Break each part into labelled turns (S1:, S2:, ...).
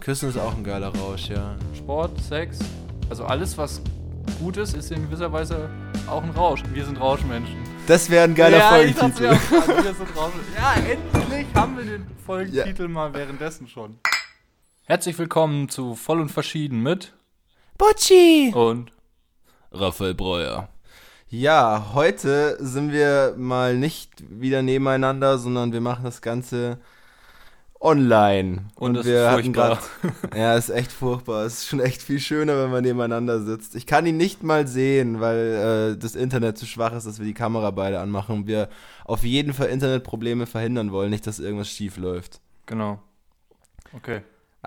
S1: Küssen ist auch ein geiler Rausch, ja.
S2: Sport, Sex, also alles, was gut ist, ist in gewisser Weise auch ein Rausch. Wir sind Rauschmenschen.
S1: Das wäre ein geiler Folgentitel.
S2: Wir sind Rauschmenschen. Ja, endlich haben wir den Folgentitel mal währenddessen schon. Herzlich willkommen zu Voll und Verschieden mit
S1: Bocci
S2: und
S1: Raphael Breuer. Ja, heute sind wir mal nicht wieder nebeneinander, sondern wir machen das Ganze online.
S2: Und das
S1: wir
S2: ist furchtbar.
S1: Ja, ist echt furchtbar. Es ist schon echt viel schöner, wenn man nebeneinander sitzt. Ich kann ihn nicht mal sehen, weil das Internet zu schwach ist, dass wir die Kamera beide anmachen und wir auf jeden Fall Internetprobleme verhindern wollen, nicht, dass irgendwas schief läuft.
S2: Genau. Okay.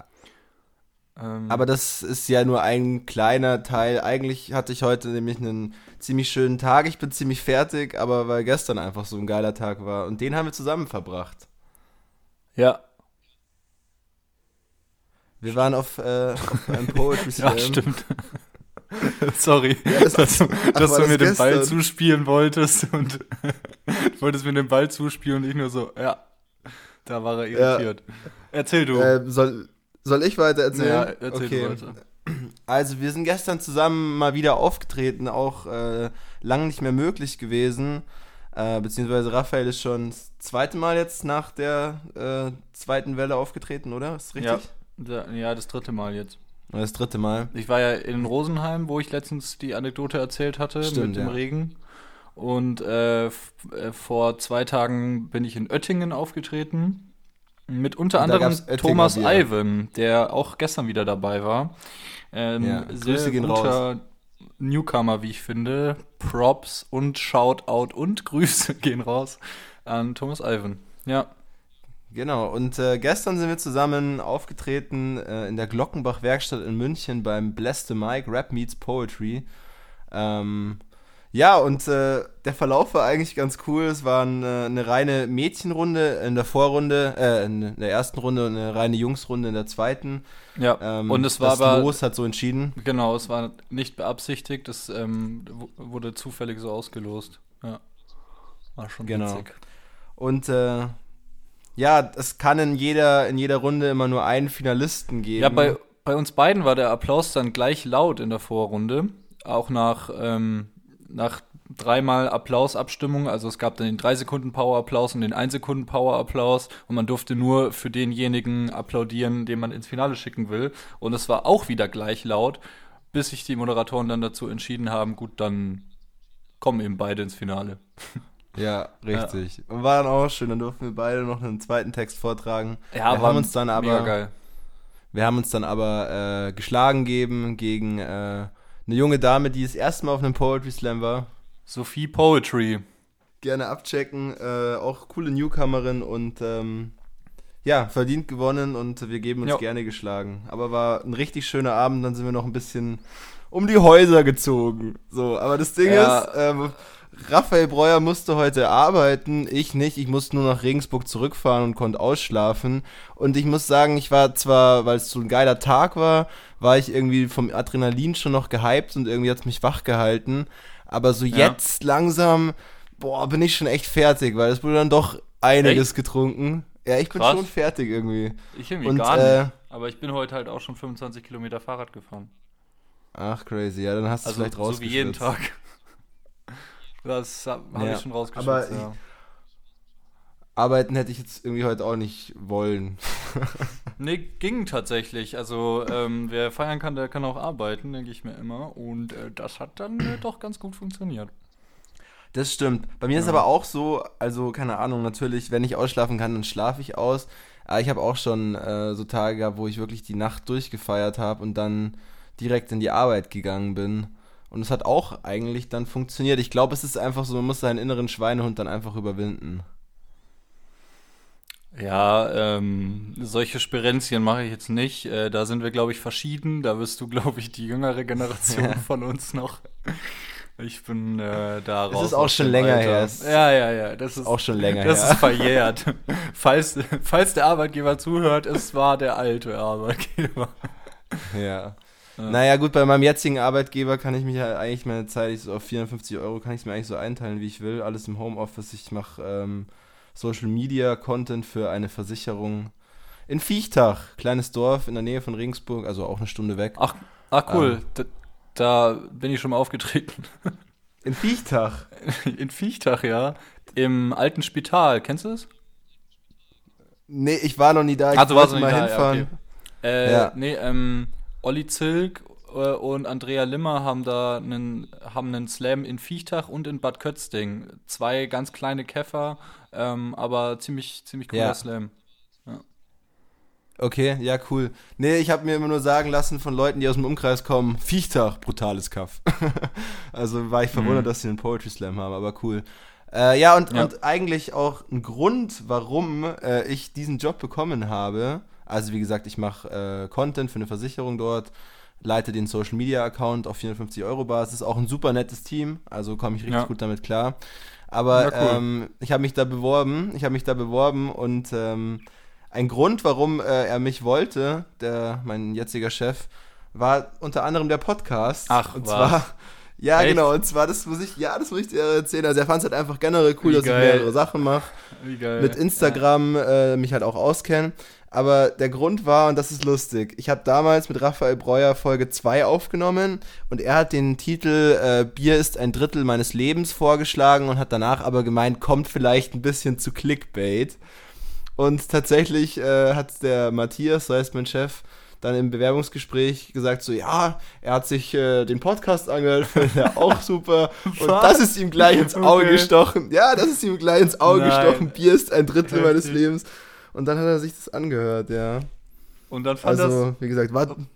S1: Aber das ist ja nur ein kleiner Teil. Eigentlich hatte ich heute nämlich einen ziemlich schönen Tag. Ich bin ziemlich fertig, aber weil gestern einfach so ein geiler Tag war. Und den haben wir zusammen verbracht.
S2: Ja.
S1: Wir waren auf einem Poetry Slam.
S2: Ja, stimmt. Sorry,
S1: Ja,
S2: dass du mir den Ball
S1: gestern?
S2: zuspielen wolltest und du wolltest mir den Ball zuspielen und ich nur so, ja, da war er irritiert. Ja. Erzähl du.
S1: Soll ich weiter erzählen?
S2: Ja, erzähl
S1: okay.
S2: du weiter.
S1: Also wir sind gestern zusammen mal wieder aufgetreten, auch lange nicht mehr möglich gewesen. Beziehungsweise Raphael ist schon das zweite Mal jetzt nach der zweiten Welle aufgetreten, oder? Ist richtig?
S2: Ja, das dritte Mal jetzt.
S1: Das dritte Mal.
S2: Ich war ja in Rosenheim, wo ich letztens die Anekdote erzählt hatte.
S1: Stimmt,
S2: mit dem
S1: ja.
S2: Regen. Und vor 2 Tagen bin ich in Oettingen aufgetreten. Mit unter
S1: Und da
S2: anderem
S1: gab's Oettinger
S2: Thomas
S1: Bier.
S2: Ivan, der auch gestern wieder dabei war.
S1: Ja,
S2: Sehr
S1: Grüße gehen
S2: guter Newcomer, wie ich finde. Props und Shoutout und Grüße gehen raus an Thomas Ivan. Ja.
S1: Genau, und gestern sind wir zusammen aufgetreten in der Glockenbach-Werkstatt in München beim Bless the Mic Rap Meets Poetry. Ja, und der Verlauf war eigentlich ganz cool. Es war eine reine Mädchenrunde in der Vorrunde, in der ersten Runde und eine reine Jungsrunde in der zweiten.
S2: Ja, und es war
S1: das
S2: aber...
S1: Los hat so entschieden.
S2: Genau, es war nicht beabsichtigt, es wurde zufällig so ausgelost. Ja, war schon witzig.
S1: Und ja, es kann in jeder Runde immer nur einen Finalisten geben.
S2: Ja, bei uns beiden war der Applaus dann gleich laut in der Vorrunde. Auch nach 3-mal Applausabstimmung. Also es gab dann den 3-Sekunden-Power-Applaus und den 1-Sekunden-Power-Applaus. Und man durfte nur für denjenigen applaudieren, den man ins Finale schicken will. Und es war auch wieder gleich laut, bis sich die Moderatoren dann dazu entschieden haben, gut, dann kommen eben beide ins Finale.
S1: Ja, richtig. Ja. Und war dann auch schön, dann durften wir beide noch einen zweiten Text vortragen.
S2: Ja,
S1: wir haben uns dann
S2: mega geil.
S1: Wir haben uns dann aber geschlagen gegen eine junge Dame, die das erste Mal auf einem Poetry Slam war.
S2: Sophie Poetry.
S1: Gerne abchecken. Auch coole Newcomerin und ja, verdient gewonnen und wir geben uns gerne geschlagen. Aber war ein richtig schöner Abend, dann sind wir noch ein bisschen um die Häuser gezogen. So, aber das Ding ist, Raphael Breuer musste heute arbeiten, ich nicht. Ich musste nur nach Regensburg zurückfahren und konnte ausschlafen. Und ich muss sagen, ich war zwar, weil es so ein geiler Tag war ich irgendwie vom Adrenalin schon noch gehypt und irgendwie hat es mich wach gehalten. Aber so jetzt langsam, bin ich schon echt fertig, weil es wurde dann doch einiges getrunken. Ja, ich bin schon fertig irgendwie.
S2: Ich irgendwie gar nicht. Aber ich bin heute halt auch schon 25 Kilometer Fahrrad gefahren.
S1: Ach, crazy. Ja, dann hast du es vielleicht rausgeschwitzt.
S2: So wie jeden Tag. Das habe ich schon rausgeschwitzt,
S1: aber arbeiten hätte ich jetzt irgendwie heute auch nicht wollen.
S2: Nee, ging tatsächlich. Also, wer feiern kann, der kann auch arbeiten, denke ich mir immer. Und das hat dann doch ganz gut funktioniert.
S1: Das stimmt. Bei mir ist aber auch so, also keine Ahnung, natürlich, wenn ich ausschlafen kann, dann schlafe ich aus. Aber ich habe auch schon so Tage gehabt, wo ich wirklich die Nacht durchgefeiert habe und dann direkt in die Arbeit gegangen bin. Und es hat auch eigentlich dann funktioniert. Ich glaube, es ist einfach so, man muss seinen inneren Schweinehund dann einfach überwinden.
S2: Ja, solche Sperenzien mache ich jetzt nicht. Da sind wir, glaube ich, verschieden. Da wirst du, glaube ich, die jüngere Generation von uns noch. Ich bin da raus.
S1: Das ist auch schon länger her.
S2: Ja. Das ist
S1: auch schon länger her.
S2: Das ist verjährt. Falls der Arbeitgeber zuhört, es war der alte Arbeitgeber.
S1: Ja. Naja, gut, bei meinem jetzigen Arbeitgeber kann ich mich ja eigentlich meine Zeit, so auf 450 € kann ich es mir eigentlich so einteilen, wie ich will. Alles im Homeoffice. Ich mache Social Media Content für eine Versicherung In Viechtach, kleines Dorf in der Nähe von Regensburg, also auch eine Stunde weg.
S2: Ach cool. Da bin ich schon mal aufgetreten.
S1: In Viechtach?
S2: In Viechtach, ja. Im alten Spital. Kennst du es?
S1: Nee, ich war noch nie da.
S2: Ich wollte
S1: mal hinfahren.
S2: Ja, okay. Nee, Olli Zilk und Andrea Limmer haben einen Slam in Viechtach und in Bad Kötzding. 2 ganz kleine Käfer, aber ziemlich cooler Slam. Ja.
S1: Okay, ja, cool. Nee, ich habe mir immer nur sagen lassen von Leuten, die aus dem Umkreis kommen, Viechtach, brutales Kaff. Also war ich verwundert, dass sie einen Poetry Slam haben, aber cool. Und eigentlich auch ein Grund, warum ich diesen Job bekommen habe. Also wie gesagt, ich mache Content für eine Versicherung dort, leite den Social Media Account auf 450 € Basis. Auch ein super nettes Team, also komme ich richtig gut damit klar. Aber cool. Ich habe mich da beworben und ein Grund, warum er mich wollte, mein jetziger Chef, war unter anderem der Podcast.
S2: Ach,
S1: und
S2: was?
S1: Zwar, ja,
S2: Echt?
S1: genau, und zwar, das muss ich dir erzählen. Also er fand es halt einfach generell cool, dass ich mehrere Sachen mache.
S2: Wie geil.
S1: Mit Instagram mich halt auch auskenne. Aber der Grund war, und das ist lustig, ich habe damals mit Raphael Breuer Folge 2 aufgenommen und er hat den Titel Bier ist ein Drittel meines Lebens vorgeschlagen und hat danach aber gemeint, kommt vielleicht ein bisschen zu Clickbait. Und tatsächlich hat der Matthias, so heißt mein Chef, dann im Bewerbungsgespräch gesagt so, ja, er hat sich den Podcast angehört, findet er auch super. Und das ist ihm gleich ins Auge gestochen. Ja, das ist ihm gleich ins Auge gestochen. Bier ist ein Drittel meines Lebens. Und dann hat er sich das angehört, ja.
S2: Und dann fand das,
S1: wie gesagt,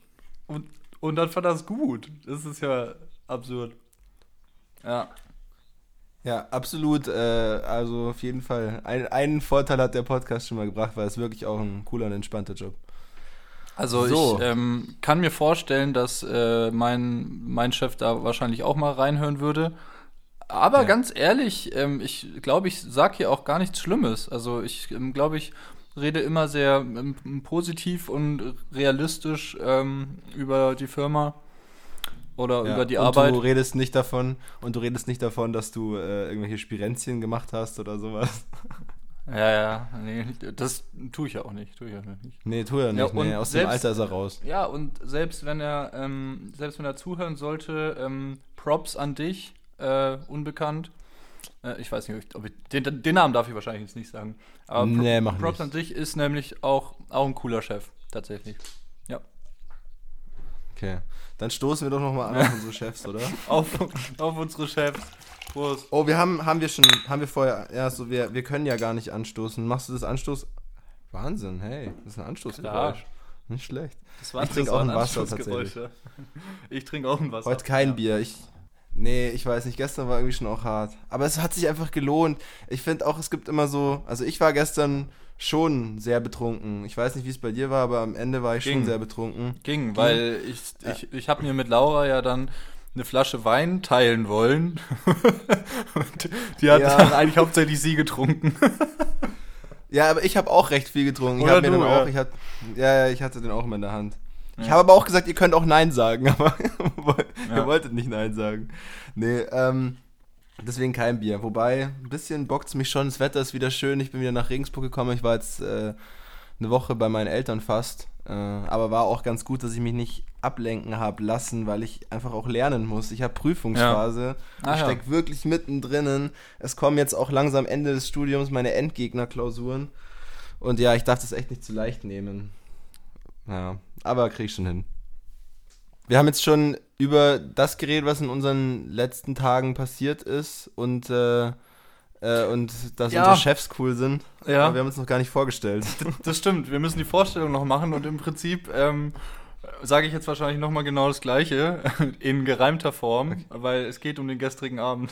S2: und dann fand er es gut. Das ist ja absurd. Ja.
S1: Ja, absolut. Also auf jeden Fall. Einen Vorteil hat der Podcast schon mal gebracht, weil es wirklich auch ein cooler und entspannter Job.
S2: Also ich kann mir vorstellen, dass mein Chef da wahrscheinlich auch mal reinhören würde. Aber ganz ehrlich, ich glaube, ich sage hier auch gar nichts Schlimmes. Also ich glaube, ich rede immer sehr positiv und realistisch über die Firma oder über die Arbeit.
S1: Du redest nicht davon, dass du irgendwelche Spirenzchen gemacht hast oder sowas.
S2: Ja, nee, das tue ich ja auch nicht.
S1: Nee, tu ja nicht. Nee, aus dem Alter ist er raus.
S2: Ja, und selbst wenn er zuhören sollte, Props an dich, unbekannt. Ich weiß nicht, ob ich den Namen darf ich wahrscheinlich jetzt nicht sagen. Aber Props an dich ist nämlich auch ein cooler Chef, tatsächlich. Ja.
S1: Okay, dann stoßen wir doch nochmal an auf unsere Chefs, oder?
S2: auf unsere Chefs. Prost.
S1: Oh, haben wir vorher, ja, so, wir können ja gar nicht anstoßen. Machst du das Anstoß? Wahnsinn, hey, das ist ein Anstoßgeräusch. Nicht schlecht.
S2: Ich trinke auch ein Wasser tatsächlich. Ich trinke auch ein Wasser.
S1: Heute kein Bier, Nee, ich weiß nicht, gestern war irgendwie schon auch hart. Aber es hat sich einfach gelohnt. Ich finde auch, es gibt immer so, also ich war gestern schon sehr betrunken. Ich weiß nicht, wie es bei dir war, aber am Ende war ich schon sehr betrunken.
S2: Weil ich habe mir mit Laura ja dann eine Flasche Wein teilen wollen. Und die hat dann eigentlich hauptsächlich sie getrunken.
S1: Ja, aber ich habe auch recht viel getrunken. Ich hatte den auch immer in der Hand. Ja. Ich habe aber auch gesagt, ihr könnt auch Nein sagen, aber ihr wolltet nicht Nein sagen. Nee, deswegen kein Bier. Wobei, ein bisschen bockt es mich schon. Das Wetter ist wieder schön. Ich bin wieder nach Regensburg gekommen. Ich war jetzt eine Woche bei meinen Eltern fast. Aber war auch ganz gut, dass ich mich nicht ablenken habe lassen, weil ich einfach auch lernen muss. Ich habe Prüfungsphase. Ich stecke wirklich mittendrin. Es kommen jetzt auch langsam Ende des Studiums meine Endgegnerklausuren. Und ja, ich darf das echt nicht zu leicht nehmen. Ja, aber krieg ich schon hin. Wir haben jetzt schon über das geredet, was in unseren letzten Tagen passiert ist und dass unsere Chefs cool sind. Ja. Aber wir haben uns noch gar nicht vorgestellt.
S2: Das stimmt, wir müssen die Vorstellung noch machen und im Prinzip sage ich jetzt wahrscheinlich nochmal genau das Gleiche in gereimter Form, weil es geht um den gestrigen Abend.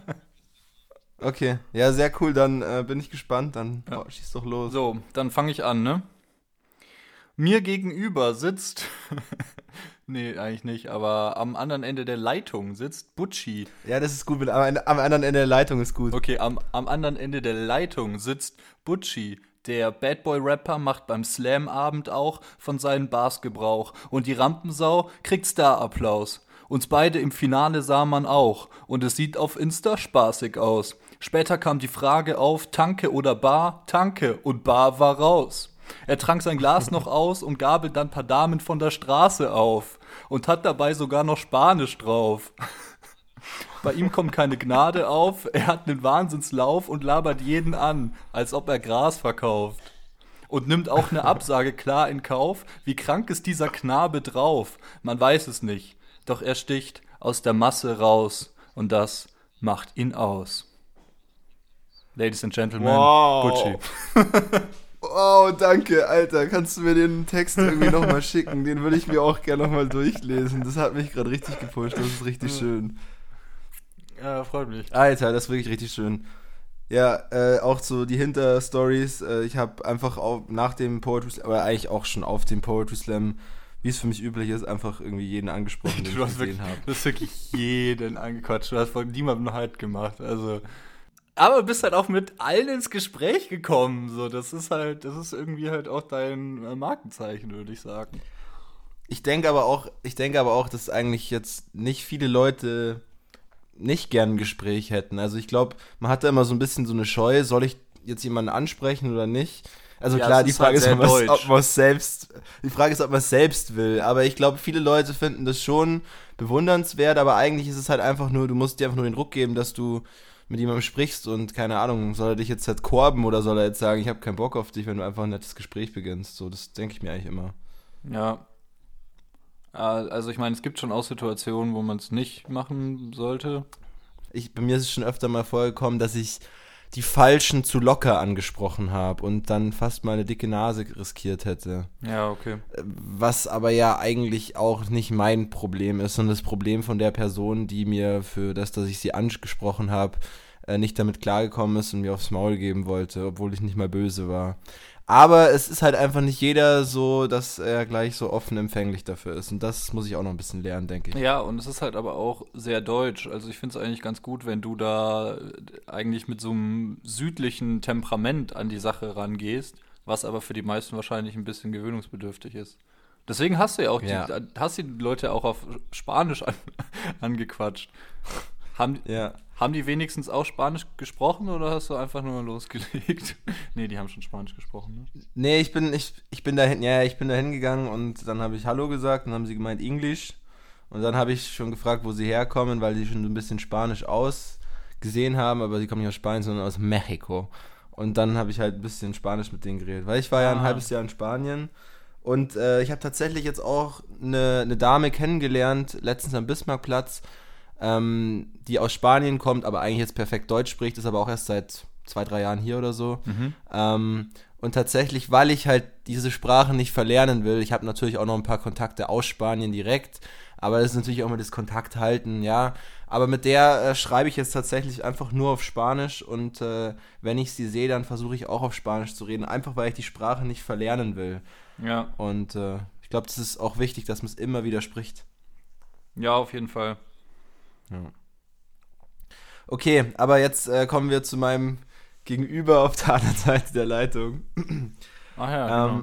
S1: Okay, ja, sehr cool, dann bin ich gespannt, dann schieß doch los.
S2: So, dann fange ich an, ne? Mir gegenüber sitzt, nee, eigentlich nicht, aber am anderen Ende der Leitung sitzt Butchi.
S1: Ja, das ist gut, am anderen Ende der Leitung ist gut.
S2: Okay, am anderen Ende der Leitung sitzt Butchi. Der Bad Boy Rapper macht beim Slam-Abend auch von seinen Bars Gebrauch. Und die Rampensau kriegt Star-Applaus. Uns beide im Finale sah man auch. Und es sieht auf Insta spaßig aus. Später kam die Frage auf, Tanke oder Bar? Tanke und Bar war raus. Er trank sein Glas noch aus und gabelt dann ein paar Damen von der Straße auf und hat dabei sogar noch Spanisch drauf. Bei ihm kommt keine Gnade auf, er hat einen Wahnsinnslauf und labert jeden an, als ob er Gras verkauft. Und nimmt auch eine Absage klar in Kauf, wie krank ist dieser Knabe drauf. Man weiß es nicht, doch er sticht aus der Masse raus und das macht ihn aus. Ladies and Gentlemen, Gucci.
S1: Oh, danke, Alter. Kannst du mir den Text irgendwie nochmal schicken? Den würde ich mir auch gerne nochmal durchlesen. Das hat mich gerade richtig gepusht. Das ist richtig schön.
S2: Ja, freut mich.
S1: Alter, das ist wirklich richtig schön. Ja, auch so die Hinterstories. Ich habe einfach auch nach dem Poetry Slam, aber eigentlich auch schon auf dem Poetry Slam, wie es für mich üblich ist, einfach irgendwie jeden angesprochen, den ich gesehen habe.
S2: Du hast wirklich jeden angequatscht. Du hast von niemandem halt gemacht. Also... Aber du bist halt auch mit allen ins Gespräch gekommen. So, das ist irgendwie halt auch dein Markenzeichen, würde ich sagen.
S1: Ich denke aber auch, dass eigentlich jetzt nicht viele Leute nicht gern ein Gespräch hätten. Also ich glaube, man hat da immer so ein bisschen so eine Scheu, soll ich jetzt jemanden ansprechen oder nicht? Also ja, klar, die Frage ist, ob man es selbst will. Aber ich glaube, viele Leute finden das schon bewundernswert, aber eigentlich ist es halt einfach nur, du musst dir einfach nur den Druck geben, dass du mit jemandem sprichst und keine Ahnung, soll er dich jetzt halt korben oder soll er jetzt sagen, ich habe keinen Bock auf dich, wenn du einfach ein nettes Gespräch beginnst. So, das denke ich mir eigentlich immer.
S2: Ja. Also ich meine, es gibt schon auch Situationen, wo man es nicht machen sollte.
S1: Bei mir ist es schon öfter mal vorgekommen, dass ich die Falschen zu locker angesprochen habe und dann fast mal eine dicke Nase riskiert hätte.
S2: Ja, okay.
S1: Was aber ja eigentlich auch nicht mein Problem ist, sondern das Problem von der Person, die mir für das, dass ich sie angesprochen habe, nicht damit klargekommen ist und mir aufs Maul geben wollte, obwohl ich nicht mal böse war. Aber es ist halt einfach nicht jeder so, dass er gleich so offen empfänglich dafür ist. Und das muss ich auch noch ein bisschen lernen, denke ich.
S2: Ja, und es ist halt aber auch sehr deutsch. Also ich finde es eigentlich ganz gut, wenn du da eigentlich mit so einem südlichen Temperament an die Sache rangehst, was aber für die meisten wahrscheinlich ein bisschen gewöhnungsbedürftig ist. Deswegen hast du ja auch die Leute auch auf Spanisch angequatscht. Haben die wenigstens auch Spanisch gesprochen oder hast du einfach nur losgelegt? Nee, die haben schon Spanisch gesprochen, ne?
S1: Nee, ich bin da hingegangen und dann habe ich Hallo gesagt und dann haben sie gemeint Englisch. Und dann habe ich schon gefragt, wo sie herkommen, weil sie schon so ein bisschen Spanisch ausgesehen haben, aber sie kommen nicht aus Spanien, sondern aus Mexiko. Und dann habe ich halt ein bisschen Spanisch mit denen geredet, weil ich war ja ein halbes Jahr in Spanien. Und ich habe tatsächlich jetzt auch eine Dame kennengelernt, letztens am Bismarckplatz, die aus Spanien kommt, aber eigentlich jetzt perfekt Deutsch spricht, ist aber auch erst seit 2-3 Jahren hier oder so. Und tatsächlich, weil ich halt diese Sprache nicht verlernen will, ich habe natürlich auch noch ein paar Kontakte aus Spanien direkt, aber das ist natürlich auch immer das Kontakt halten, ja. Aber mit der schreibe ich jetzt tatsächlich einfach nur auf Spanisch und wenn ich sie sehe, dann versuche ich auch auf Spanisch zu reden, einfach weil ich die Sprache nicht verlernen will.
S2: Ja.
S1: Und ich glaube, das ist auch wichtig, dass man es immer wieder spricht.
S2: Ja, auf jeden Fall.
S1: Ja. Okay, aber jetzt kommen wir zu meinem Gegenüber auf der anderen Seite der Leitung.
S2: Ach ja,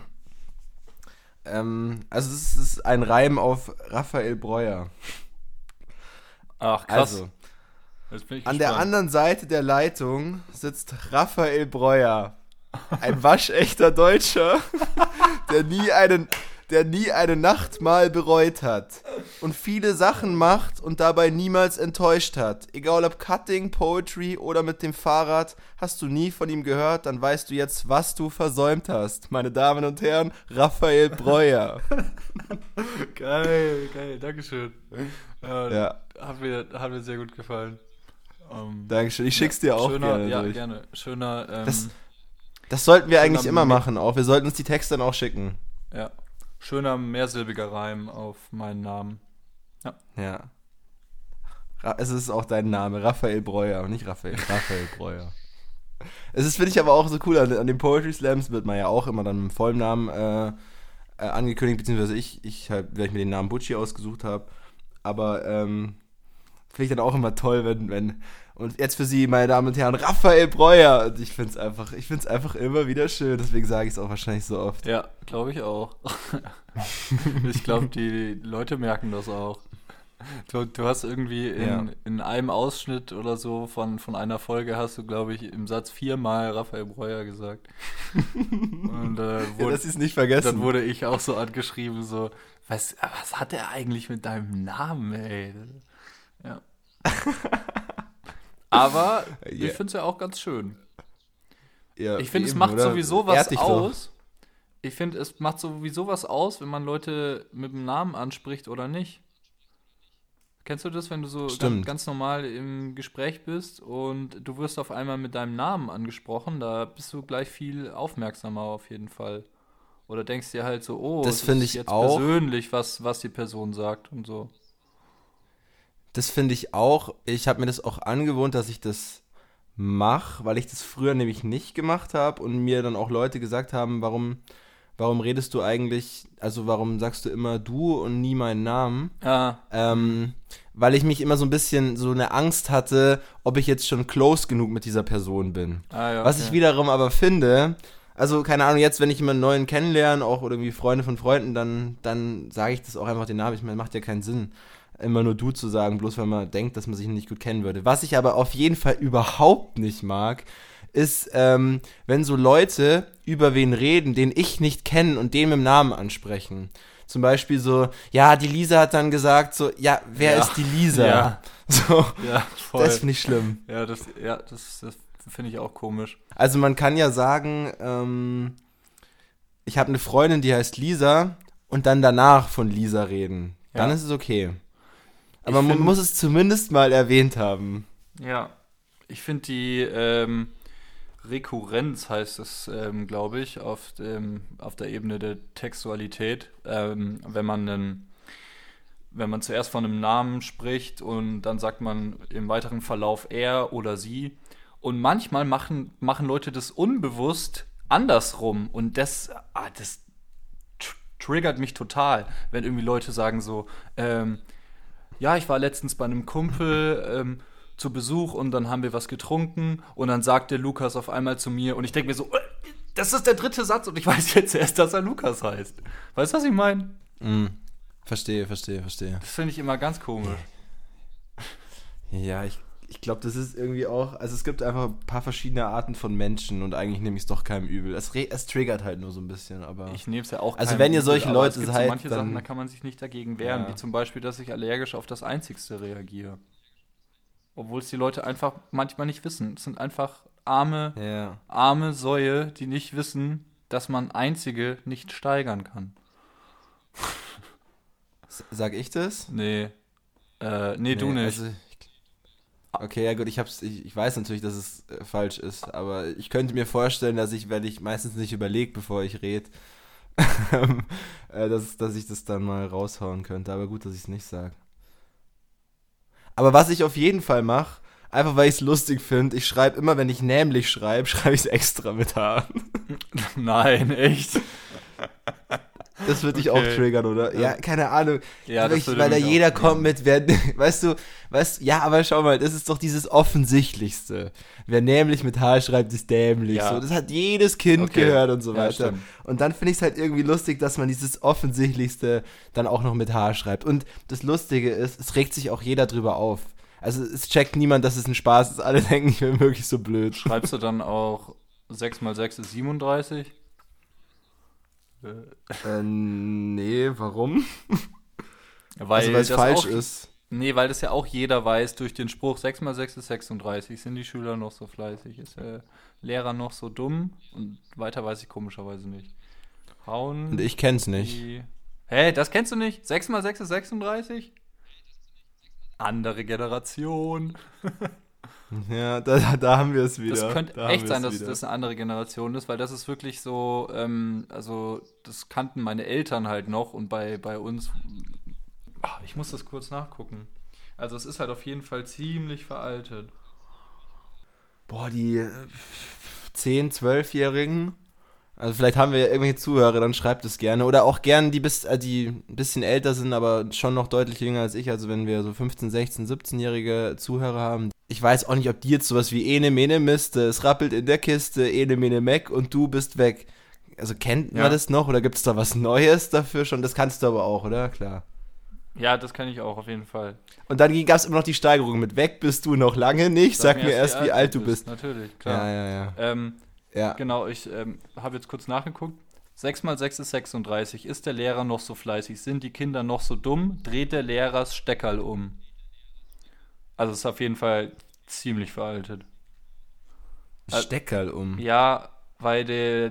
S1: also es ist ein Reim auf Raphael Breuer.
S2: Ach, krass.
S1: Also,
S2: jetzt bin ich
S1: an
S2: gespannt.
S1: der anderen Seite der Leitung sitzt Raphael Breuer. Ein waschechter Deutscher, der nie eine Nacht mal bereut hat und viele Sachen macht und dabei niemals enttäuscht hat. Egal ob Cutting, Poetry oder mit dem Fahrrad, hast du nie von ihm gehört, dann weißt du jetzt, was du versäumt hast. Meine Damen und Herren, Raphael Breuer.
S2: Geil, Dankeschön.
S1: Ja.
S2: Hat mir sehr gut gefallen.
S1: Dankeschön, ich schick's dir auch gerne.
S2: Ja, gerne. Schöner,
S1: das sollten wir eigentlich immer machen auch. Wir sollten uns die Texte dann auch schicken.
S2: Ja. Schöner mehrsilbiger Reim auf meinen Namen.
S1: Ja. Es ist auch dein Name, Raphael Breuer, nicht Raphael Breuer. Es ist, finde ich, aber auch so cool, an den Poetry Slams wird man ja auch immer dann mit dem vollen Namen angekündigt, beziehungsweise weil ich mir den Namen Gucci ausgesucht habe. Aber finde ich dann auch immer toll, wenn und jetzt für Sie, meine Damen und Herren, Raphael Breuer. Und ich finde es einfach immer wieder schön, deswegen sage ich es auch wahrscheinlich so oft.
S2: Ja, glaube ich auch. Ich glaube, die Leute merken das auch. Du hast irgendwie in einem Ausschnitt oder so von einer Folge hast du, glaube ich, im Satz 4-mal Raphael Breuer gesagt. Und
S1: dass ich es nicht vergessen.
S2: Dann wurde ich auch so angeschrieben, so, was hat er eigentlich mit deinem Namen, ey? Ja. Aber ich finde es ja auch ganz schön.
S1: Ja,
S2: ich finde, es
S1: eben,
S2: macht
S1: oder?
S2: sowieso was
S1: Ehrt dich
S2: aus. Ich finde, es macht sowieso was aus, wenn man Leute mit dem Namen anspricht oder nicht. Kennst du das, wenn du so ganz normal im Gespräch bist und du wirst auf einmal mit deinem Namen angesprochen? Da bist du gleich viel aufmerksamer auf jeden Fall. Oder denkst dir halt so, oh,
S1: das finde ich
S2: jetzt
S1: auch
S2: persönlich, was die Person sagt und so.
S1: Das finde ich auch. Ich habe mir das auch angewohnt, dass ich das mache, weil ich das früher nämlich nicht gemacht habe und mir dann auch Leute gesagt haben, warum redest du eigentlich, also warum sagst du immer du und nie meinen Namen?
S2: Ja.
S1: Weil ich mich immer so ein bisschen so eine Angst hatte, ob ich jetzt schon close genug mit dieser Person bin.
S2: Ja,
S1: was ich wiederum aber finde, also keine Ahnung, jetzt wenn ich jemanden neuen kennenlerne, auch oder irgendwie Freunde von Freunden, dann sage ich das auch einfach den Namen. Ich meine, macht ja keinen Sinn, immer nur du zu sagen, bloß weil man denkt, dass man sich nicht gut kennen würde. Was ich aber auf jeden Fall überhaupt nicht mag, ist, wenn so Leute über wen reden, den ich nicht kenne und den mit dem Namen ansprechen. Zum Beispiel so, ja, die Lisa hat dann gesagt, so, ja, wer ist die Lisa?
S2: Ja.
S1: So,
S2: Ja, voll.
S1: das finde ich schlimm.
S2: Ja, das finde ich auch komisch.
S1: Also man kann ja sagen, ich habe eine Freundin, die heißt Lisa und dann danach von Lisa reden. Dann ist es okay. Aber man muss es zumindest mal erwähnt haben.
S2: Ja, ich finde die Rekurrenz heißt es, glaube ich, auf der Ebene der Textualität, wenn man zuerst von einem Namen spricht und dann sagt man im weiteren Verlauf er oder sie. Und manchmal machen Leute das unbewusst andersrum und das triggert mich total, wenn irgendwie Leute sagen so, ja, ich war letztens bei einem Kumpel zu Besuch und dann haben wir was getrunken und dann sagte Lukas auf einmal zu mir und ich denke mir so, das ist der 3. Satz und ich weiß jetzt erst, dass er Lukas heißt. Weißt du, was ich meine?
S1: Verstehe.
S2: Das finde ich immer ganz komisch.
S1: Ja, ich glaube, das ist irgendwie auch, also es gibt einfach ein paar verschiedene Arten von Menschen und eigentlich nehme ich es doch keinem übel. Es triggert halt nur so ein bisschen, aber...
S2: Ich nehme es ja auch
S1: also wenn ihr solche
S2: übel,
S1: Leute
S2: es gibt
S1: seid,
S2: so manche
S1: dann...
S2: Sachen, da kann man sich nicht dagegen wehren, wie zum Beispiel, dass ich allergisch auf das Einzigste reagiere. Obwohl es die Leute einfach manchmal nicht wissen. Es sind einfach arme Säue, die nicht wissen, dass man Einzige nicht steigern kann.
S1: Sag ich das?
S2: Nee, du nicht.
S1: Also okay, ja gut, ich weiß natürlich, dass es falsch ist, aber ich könnte mir vorstellen, dass ich, wenn ich meistens nicht überlege, bevor ich rede, dass ich das dann mal raushauen könnte. Aber gut, dass ich es nicht sage. Aber was ich auf jeden Fall mache, einfach weil ich es lustig finde, ich schreibe immer, wenn ich nämlich schreibe ich es extra mit H.
S2: Nein, echt?
S1: Das wird dich auch triggern, oder? Ja, keine Ahnung.
S2: Ja,
S1: wirklich, weil da jeder kommt mit, weißt du, ja, aber schau mal, das ist doch dieses Offensichtlichste. Wer nämlich mit H schreibt, ist dämlich.
S2: Ja.
S1: So, das hat jedes Kind gehört und so weiter.
S2: Stimmt.
S1: Und dann finde ich es halt irgendwie lustig, dass man dieses Offensichtlichste dann auch noch mit H schreibt. Und das Lustige ist, es regt sich auch jeder drüber auf. Also es checkt niemand, dass es ein Spaß ist. Alle denken, ich bin wirklich so blöd.
S2: Schreibst du dann auch 6 mal 6 ist 37?
S1: Nee, warum?
S2: Weil
S1: es falsch ist.
S2: Nee, weil das ja auch jeder weiß, durch den Spruch 6 mal 6 ist 36, sind die Schüler noch so fleißig, ist der Lehrer noch so dumm und weiter weiß ich komischerweise nicht. Hauen.
S1: Und ich kenn's nicht.
S2: Hä, das kennst du nicht? 6 mal 6 ist 36? Andere Generation.
S1: Ja, da haben wir es wieder.
S2: Das könnte echt sein, dass das eine andere Generation ist, weil das ist wirklich so, also das kannten meine Eltern halt noch und bei uns, ich muss das kurz nachgucken. Also es ist halt auf jeden Fall ziemlich veraltet.
S1: Boah, die 10-, 12-Jährigen, also vielleicht haben wir ja irgendwelche Zuhörer, dann schreibt es gerne. Oder auch gerne die ein bisschen älter sind, aber schon noch deutlich jünger als ich. Also wenn wir so 15-, 16-, 17-jährige Zuhörer haben. Ich weiß auch nicht, ob die jetzt sowas wie Ene Mene Miste, es rappelt in der Kiste, Ene Mene Meck und du bist weg. Also kennt man das noch oder gibt es da was Neues dafür schon? Das kannst du aber auch, oder? Klar.
S2: Ja, das kann ich auch, auf jeden Fall.
S1: Und dann gab es immer noch die Steigerung mit weg bist du noch lange nicht, sag mir erst, wie alt du bist.
S2: Natürlich, klar.
S1: Ja. Ja.
S2: Genau, ich habe jetzt kurz nachgeguckt. 6 mal 6 ist 36. Ist der Lehrer noch so fleißig? Sind die Kinder noch so dumm? Dreht der Lehrer das Steckerl um? Also es ist auf jeden Fall ziemlich veraltet.
S1: Steckerl um?
S2: Ja, weil der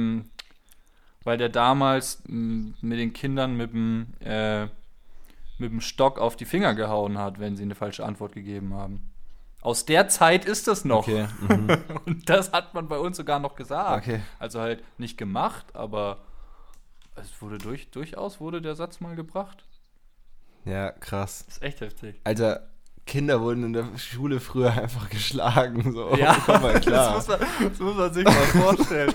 S2: damals mit den Kindern mit dem Stock auf die Finger gehauen hat, wenn sie eine falsche Antwort gegeben haben. Aus der Zeit ist das noch.
S1: Okay.
S2: Und das hat man bei uns sogar noch gesagt.
S1: Okay.
S2: Also halt nicht gemacht, aber es wurde durchaus wurde der Satz mal gebracht.
S1: Ja, krass.
S2: Das ist echt heftig.
S1: Alter, Kinder wurden in der Schule früher einfach geschlagen. So.
S2: Ja,
S1: komm mal klar.
S2: das muss man sich mal vorstellen.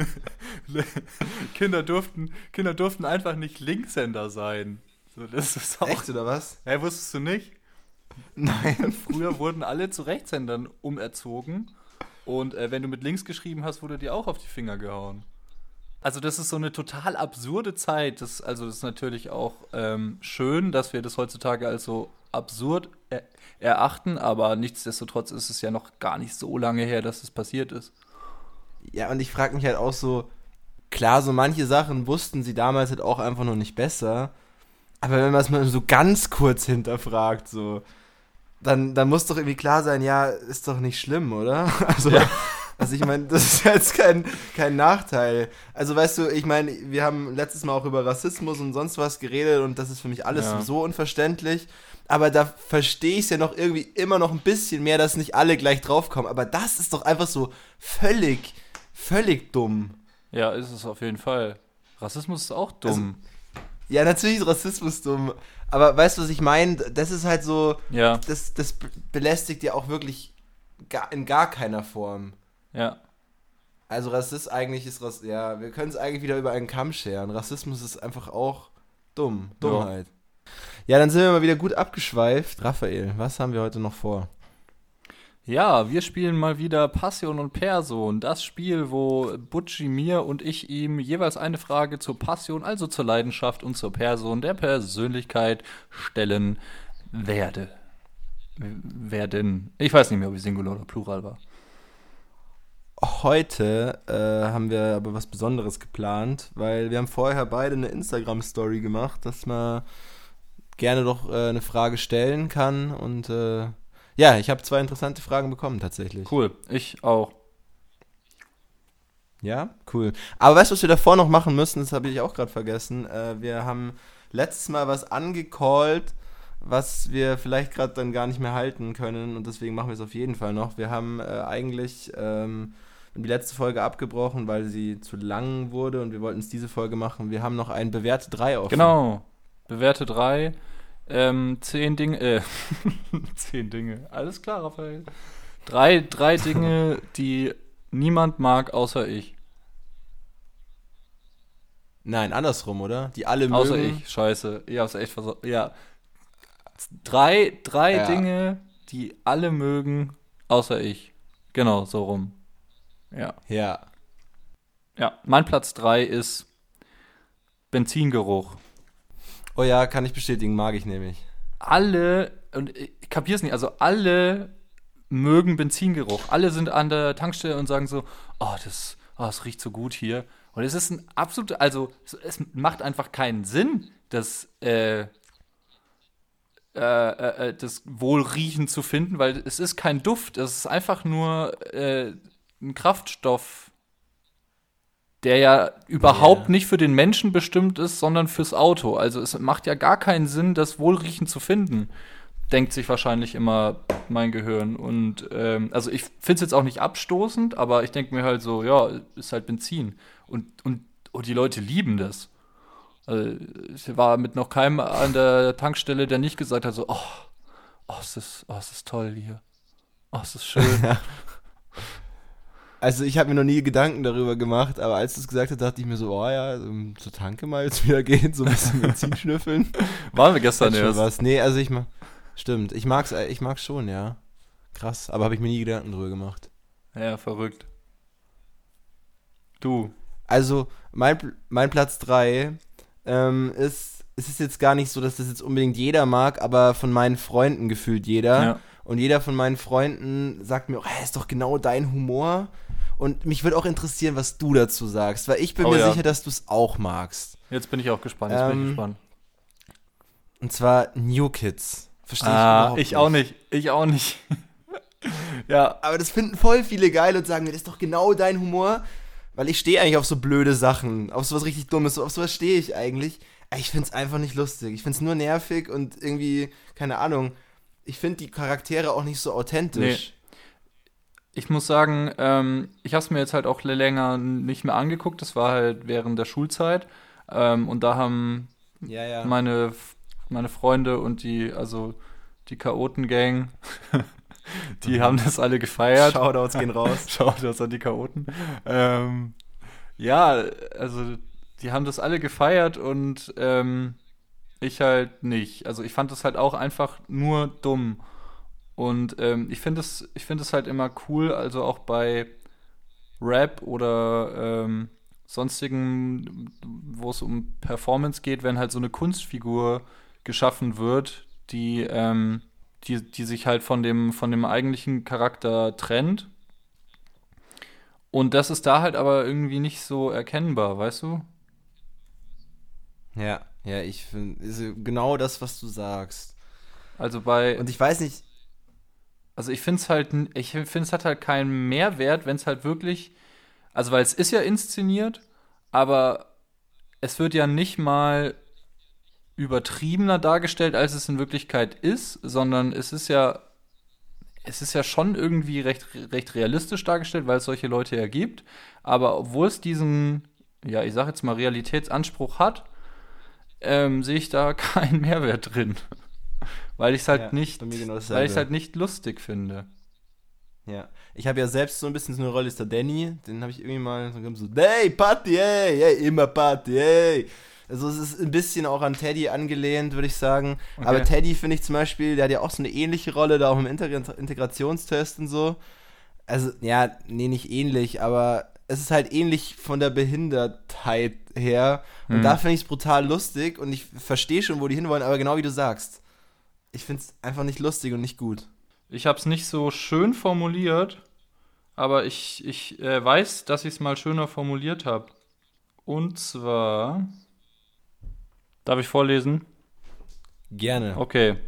S2: Kinder durften einfach nicht Linkshänder sein. So, das ist auch,
S1: echt, oder was?
S2: Hey, wusstest du nicht?
S1: Nein.
S2: Früher wurden alle zu Rechtshändern umerzogen und wenn du mit links geschrieben hast, wurde dir auch auf die Finger gehauen. Also das ist so eine total absurde Zeit. Das ist natürlich auch schön, dass wir das heutzutage als so absurd erachten, aber nichtsdestotrotz ist es ja noch gar nicht so lange her, dass es passiert ist.
S1: Ja, und ich frage mich halt auch so, klar, so manche Sachen wussten sie damals halt auch einfach noch nicht besser, aber wenn man es mal so ganz kurz hinterfragt, so, dann muss doch irgendwie klar sein, ja, ist doch nicht schlimm, oder? Also ich meine, das ist jetzt kein Nachteil. Also weißt du, ich meine, wir haben letztes Mal auch über Rassismus und sonst was geredet und das ist für mich alles so unverständlich. Aber da verstehe ich es ja noch irgendwie immer noch ein bisschen mehr, dass nicht alle gleich draufkommen. Aber das ist doch einfach so völlig dumm.
S2: Ja, ist es auf jeden Fall. Rassismus ist auch dumm.
S1: Also, ja, natürlich ist Rassismus dumm. Aber weißt du, was ich meine? Das ist halt so, das belästigt ja auch wirklich in gar keiner Form.
S2: Ja.
S1: Also wir können es eigentlich wieder über einen Kamm scheren. Rassismus ist einfach auch Dummheit. Ja, dann sind wir mal wieder gut abgeschweift. Raphael, was haben wir heute noch vor?
S2: Ja, wir spielen mal wieder Passion und Person. Das Spiel, wo Butchi mir und ich ihm jeweils eine Frage zur Passion, also zur Leidenschaft und zur Person der Persönlichkeit stellen werden. Ich weiß nicht mehr, ob es Singular oder Plural war.
S1: Heute haben wir aber was Besonderes geplant, weil wir haben vorher beide eine Instagram-Story gemacht, dass man gerne doch eine Frage stellen kann und ich habe 2 interessante Fragen bekommen tatsächlich.
S2: Cool, ich auch.
S1: Ja, cool. Aber weißt du, was wir davor noch machen müssen? Das habe ich auch gerade vergessen. Wir haben letztes Mal was angecallt, was wir vielleicht gerade dann gar nicht mehr halten können und deswegen machen wir es auf jeden Fall noch. Wir haben eigentlich die letzte Folge abgebrochen, weil sie zu lang wurde und wir wollten es diese Folge machen. Wir haben noch ein Bewerte 3 offen.
S2: Genau, Bewerte 3. 10 Dinge, 10 Dinge, alles klar, Raphael. 3 Dinge, die niemand mag, außer ich.
S1: Nein, andersrum, oder? Die alle mögen.
S2: Außer ich, scheiße. Ich hab's echt versorgt. Ja. 3 Dinge, die alle mögen, außer ich. Genau, so rum. Ja.
S1: Ja.
S2: Ja, mein Platz 3 ist Benzingeruch.
S1: Oh ja, kann ich bestätigen, mag ich nämlich.
S2: Alle, und ich kapier's nicht, also alle mögen Benzingeruch. Alle sind an der Tankstelle und sagen so, es riecht so gut hier. Und es ist ein absolut, also es macht einfach keinen Sinn, das Wohlriechen zu finden, weil es ist kein Duft, es ist einfach nur ein Kraftstoff, der ja überhaupt nicht für den Menschen bestimmt ist, sondern fürs Auto. Also es macht ja gar keinen Sinn, das Wohlriechen zu finden, denkt sich wahrscheinlich immer mein Gehirn. Und also ich finde es jetzt auch nicht abstoßend, aber ich denke mir halt so, ja, ist halt Benzin. Und die Leute lieben das. Also ich war mit noch keinem an der Tankstelle, der nicht gesagt hat so, es ist toll hier. Es ist schön.
S1: Ja. Also ich habe mir noch nie Gedanken darüber gemacht, aber als du es gesagt hast, dachte ich mir so, zur Tanke mal jetzt wieder gehen, so ein bisschen Benzin schnüffeln.
S2: Waren wir gestern erst.
S1: Was. Nee, also stimmt, ich mag's schon, ja. Krass, aber habe ich mir nie Gedanken drüber gemacht.
S2: Ja, verrückt. Du.
S1: Also mein Platz 3 ist es ist jetzt gar nicht so, dass das jetzt unbedingt jeder mag, aber von meinen Freunden gefühlt jeder.
S2: Ja.
S1: Und jeder von meinen Freunden sagt mir, ist doch genau dein Humor. Und mich würde auch interessieren, was du dazu sagst, weil ich bin mir sicher, dass du es auch magst.
S2: Jetzt bin ich auch gespannt.
S1: Und zwar New Kids. Verstehe ich überhaupt nicht.
S2: Ich auch nicht. Ja.
S1: Aber das finden voll viele geil und sagen mir, das ist doch genau dein Humor. Weil ich stehe eigentlich auf so blöde Sachen, auf sowas richtig Dummes, auf sowas stehe ich eigentlich. Ich finde es einfach nicht lustig. Ich finde es nur nervig und irgendwie, keine Ahnung, ich finde die Charaktere auch nicht so authentisch.
S2: Nee. Ich muss sagen, ich habe es mir jetzt halt auch länger nicht mehr angeguckt. Das war halt während der Schulzeit. Und da haben meine Freunde und die Chaoten-Gang, die haben das alle gefeiert.
S1: Shoutouts gehen raus.
S2: Shoutouts an die Chaoten. Also die haben das alle gefeiert und ich halt nicht. Also ich fand das halt auch einfach nur dumm. Und ich finde es halt immer cool, also auch bei Rap oder sonstigen, wo es um Performance geht, wenn halt so eine Kunstfigur geschaffen wird, die sich halt von dem eigentlichen Charakter trennt. Und das ist da halt aber irgendwie nicht so erkennbar, weißt du?
S1: Ja, ich finde, ist genau das, was du sagst.
S2: Also
S1: und ich weiß nicht.
S2: Also ich finde es hat halt keinen Mehrwert, wenn es halt wirklich, also weil es ist ja inszeniert, aber es wird ja nicht mal übertriebener dargestellt, als es in Wirklichkeit ist, sondern es ist ja schon irgendwie recht realistisch dargestellt, weil es solche Leute ja gibt, aber obwohl es diesen, ja, ich sag jetzt mal Realitätsanspruch hat, sehe ich da keinen Mehrwert drin. Weil ich es halt nicht lustig finde.
S1: Ja, ich habe ja selbst so ein bisschen so eine Rolle, ist der Danny, den habe ich irgendwie mal so, hey, Party, hey, immer Party, hey. Also es ist ein bisschen auch an Teddy angelehnt, würde ich sagen. Okay. Aber Teddy finde ich zum Beispiel, der hat ja auch so eine ähnliche Rolle da auch im Integrationstest und so. Also, ja, nee, nicht ähnlich, aber es ist halt ähnlich von der Behindertheit her. Und da finde ich es brutal lustig und ich verstehe schon, wo die hinwollen, aber genau wie du sagst. Ich finde es einfach nicht lustig und nicht gut.
S2: Ich habe es nicht so schön formuliert, aber ich weiß, dass ich es mal schöner formuliert habe. Und zwar... Darf ich vorlesen?
S1: Gerne.
S2: Okay.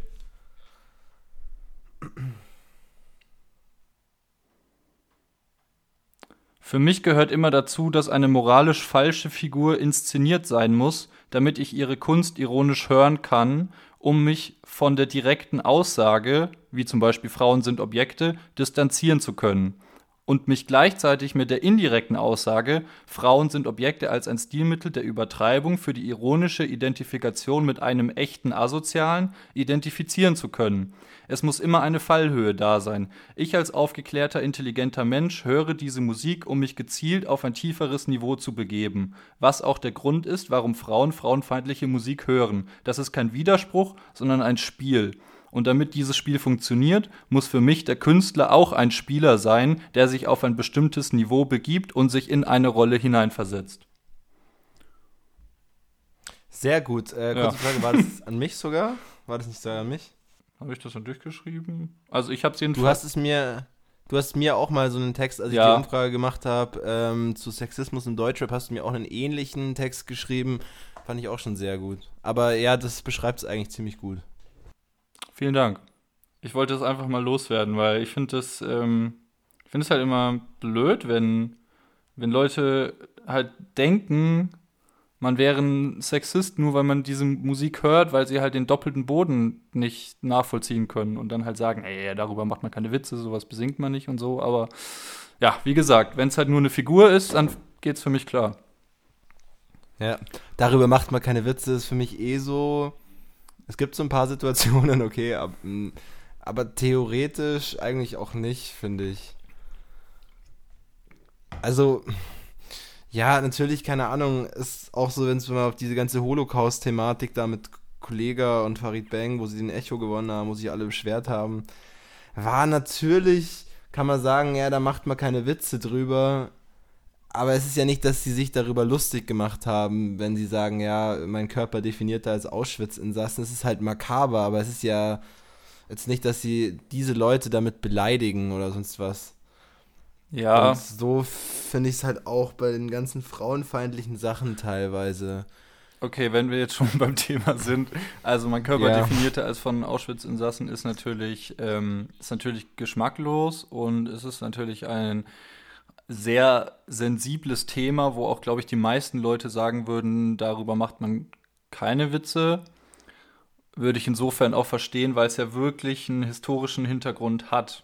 S2: Für mich gehört immer dazu, dass eine moralisch falsche Figur inszeniert sein muss, damit ich ihre Kunst ironisch hören kann, um mich von der direkten Aussage, wie zum Beispiel Frauen sind Objekte, distanzieren zu können. Und mich gleichzeitig mit der indirekten Aussage, Frauen sind Objekte als ein Stilmittel der Übertreibung für die ironische Identifikation mit einem echten Asozialen, identifizieren zu können. Es muss immer eine Fallhöhe da sein. Ich als aufgeklärter, intelligenter Mensch höre diese Musik, um mich gezielt auf ein tieferes Niveau zu begeben. Was auch der Grund ist, warum Frauen frauenfeindliche Musik hören. Das ist kein Widerspruch, sondern ein Spiel. Und damit dieses Spiel funktioniert, muss für mich der Künstler auch ein Spieler sein, der sich auf ein bestimmtes Niveau begibt und sich in eine Rolle hineinversetzt.
S1: Sehr gut. Kurze Frage, war das an mich sogar? War das nicht sogar an mich?
S2: Habe ich das dann durchgeschrieben? Also ich habe es jedenfalls...
S1: Du hast mir auch mal so einen Text, als ich die Umfrage gemacht habe, zu Sexismus im Deutschrap, hast du mir auch einen ähnlichen Text geschrieben. Fand ich auch schon sehr gut. Aber ja, das beschreibt es eigentlich ziemlich gut.
S2: Vielen Dank. Ich wollte das einfach mal loswerden, weil ich finde es halt immer blöd, wenn Leute halt denken, man wäre ein Sexist, nur weil man diese Musik hört, weil sie halt den doppelten Boden nicht nachvollziehen können und dann halt sagen, ey, darüber macht man keine Witze, sowas besingt man nicht und so. Aber ja, wie gesagt, wenn es halt nur eine Figur ist, dann geht's für mich klar.
S1: Ja, darüber macht man keine Witze, ist für mich so... Es gibt so ein paar Situationen, okay, aber theoretisch eigentlich auch nicht, finde ich. Also, ja, natürlich, keine Ahnung, ist auch so, wenn es mal auf diese ganze Holocaust-Thematik da mit Kollega und Farid Bang, wo sie den Echo gewonnen haben, wo sich alle beschwert haben, war natürlich, kann man sagen, ja, da macht man keine Witze drüber, Aber es ist ja nicht, dass sie sich darüber lustig gemacht haben, wenn sie sagen, ja, mein Körper definiert als Auschwitz-Insassen. Es ist halt makaber, aber es ist ja jetzt nicht, dass sie diese Leute damit beleidigen oder sonst was.
S2: Ja.
S1: Und so finde ich es halt auch bei den ganzen frauenfeindlichen Sachen teilweise.
S2: Okay, wenn wir jetzt schon beim Thema sind, also mein Körper definierte als von Auschwitz-Insassen ist natürlich geschmacklos und es ist natürlich ein sehr sensibles Thema, wo auch, glaube ich, die meisten Leute sagen würden, darüber macht man keine Witze. Würde ich insofern auch verstehen, weil es ja wirklich einen historischen Hintergrund hat.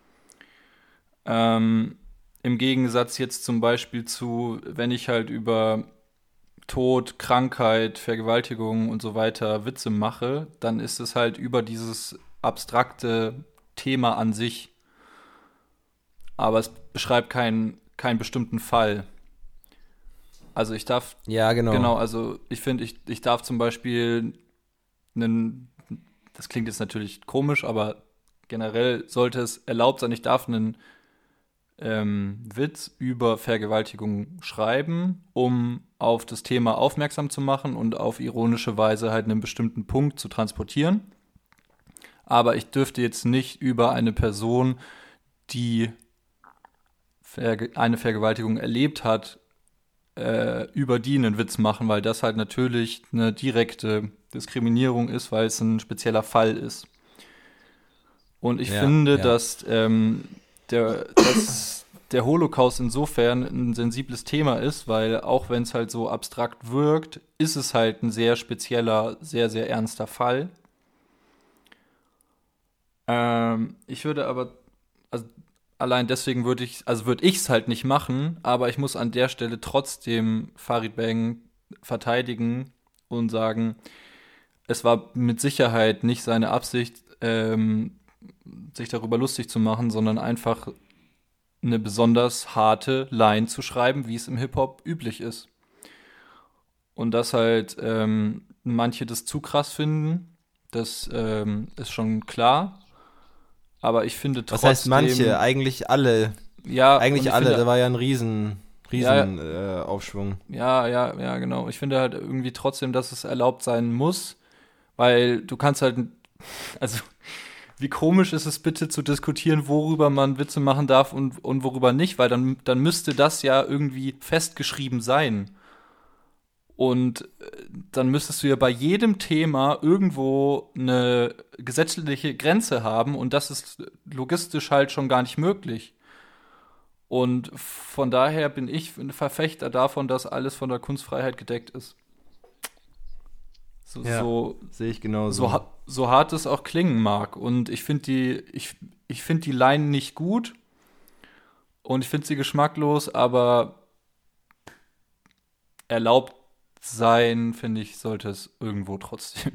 S2: Im Gegensatz jetzt zum Beispiel zu, wenn ich halt über Tod, Krankheit, Vergewaltigung und so weiter Witze mache, dann ist es halt über dieses abstrakte Thema an sich. Aber es beschreibt keinen bestimmten Fall. Also ich darf,
S1: Ja,
S2: genau, also ich finde, ich darf zum Beispiel das klingt jetzt natürlich komisch, aber generell sollte es erlaubt sein, ich darf einen Witz über Vergewaltigung schreiben, um auf das Thema aufmerksam zu machen und auf ironische Weise halt einen bestimmten Punkt zu transportieren. Aber ich dürfte jetzt nicht über eine Person, die eine Vergewaltigung erlebt hat, über die einen Witz machen, weil das halt natürlich eine direkte Diskriminierung ist, weil es ein spezieller Fall ist. Und ich finde, dass der Holocaust insofern ein sensibles Thema ist, weil auch wenn es halt so abstrakt wirkt, ist es halt ein sehr spezieller, sehr, sehr ernster Fall. Ich würde aber, also allein deswegen würde ich es halt nicht machen, aber ich muss an der Stelle trotzdem Farid Bang verteidigen und sagen, es war mit Sicherheit nicht seine Absicht, sich darüber lustig zu machen, sondern einfach eine besonders harte Line zu schreiben, wie es im Hip-Hop üblich ist. Und dass halt manche das zu krass finden, das ist schon klar. Aber ich finde trotzdem...
S1: Was heißt manche? Eigentlich alle.
S2: Ja,
S1: eigentlich alle.
S2: Finde,
S1: da war ja ein riesen Aufschwung.
S2: Ja, genau. Ich finde halt irgendwie trotzdem, dass es erlaubt sein muss, weil du kannst halt... Also... Wie komisch ist es bitte zu diskutieren, worüber man Witze machen darf und worüber nicht, weil dann müsste das ja irgendwie festgeschrieben sein. Und dann müsstest du ja bei jedem Thema irgendwo eine gesetzliche Grenze haben und das ist logistisch halt schon gar nicht möglich. Und von daher bin ich ein Verfechter davon, dass alles von der Kunstfreiheit gedeckt ist. So
S1: sehe ich genauso.
S2: So hart es auch klingen mag. Und ich finde ich find die Line nicht gut und ich finde sie geschmacklos, aber erlaubt sein, finde ich, sollte es irgendwo trotzdem.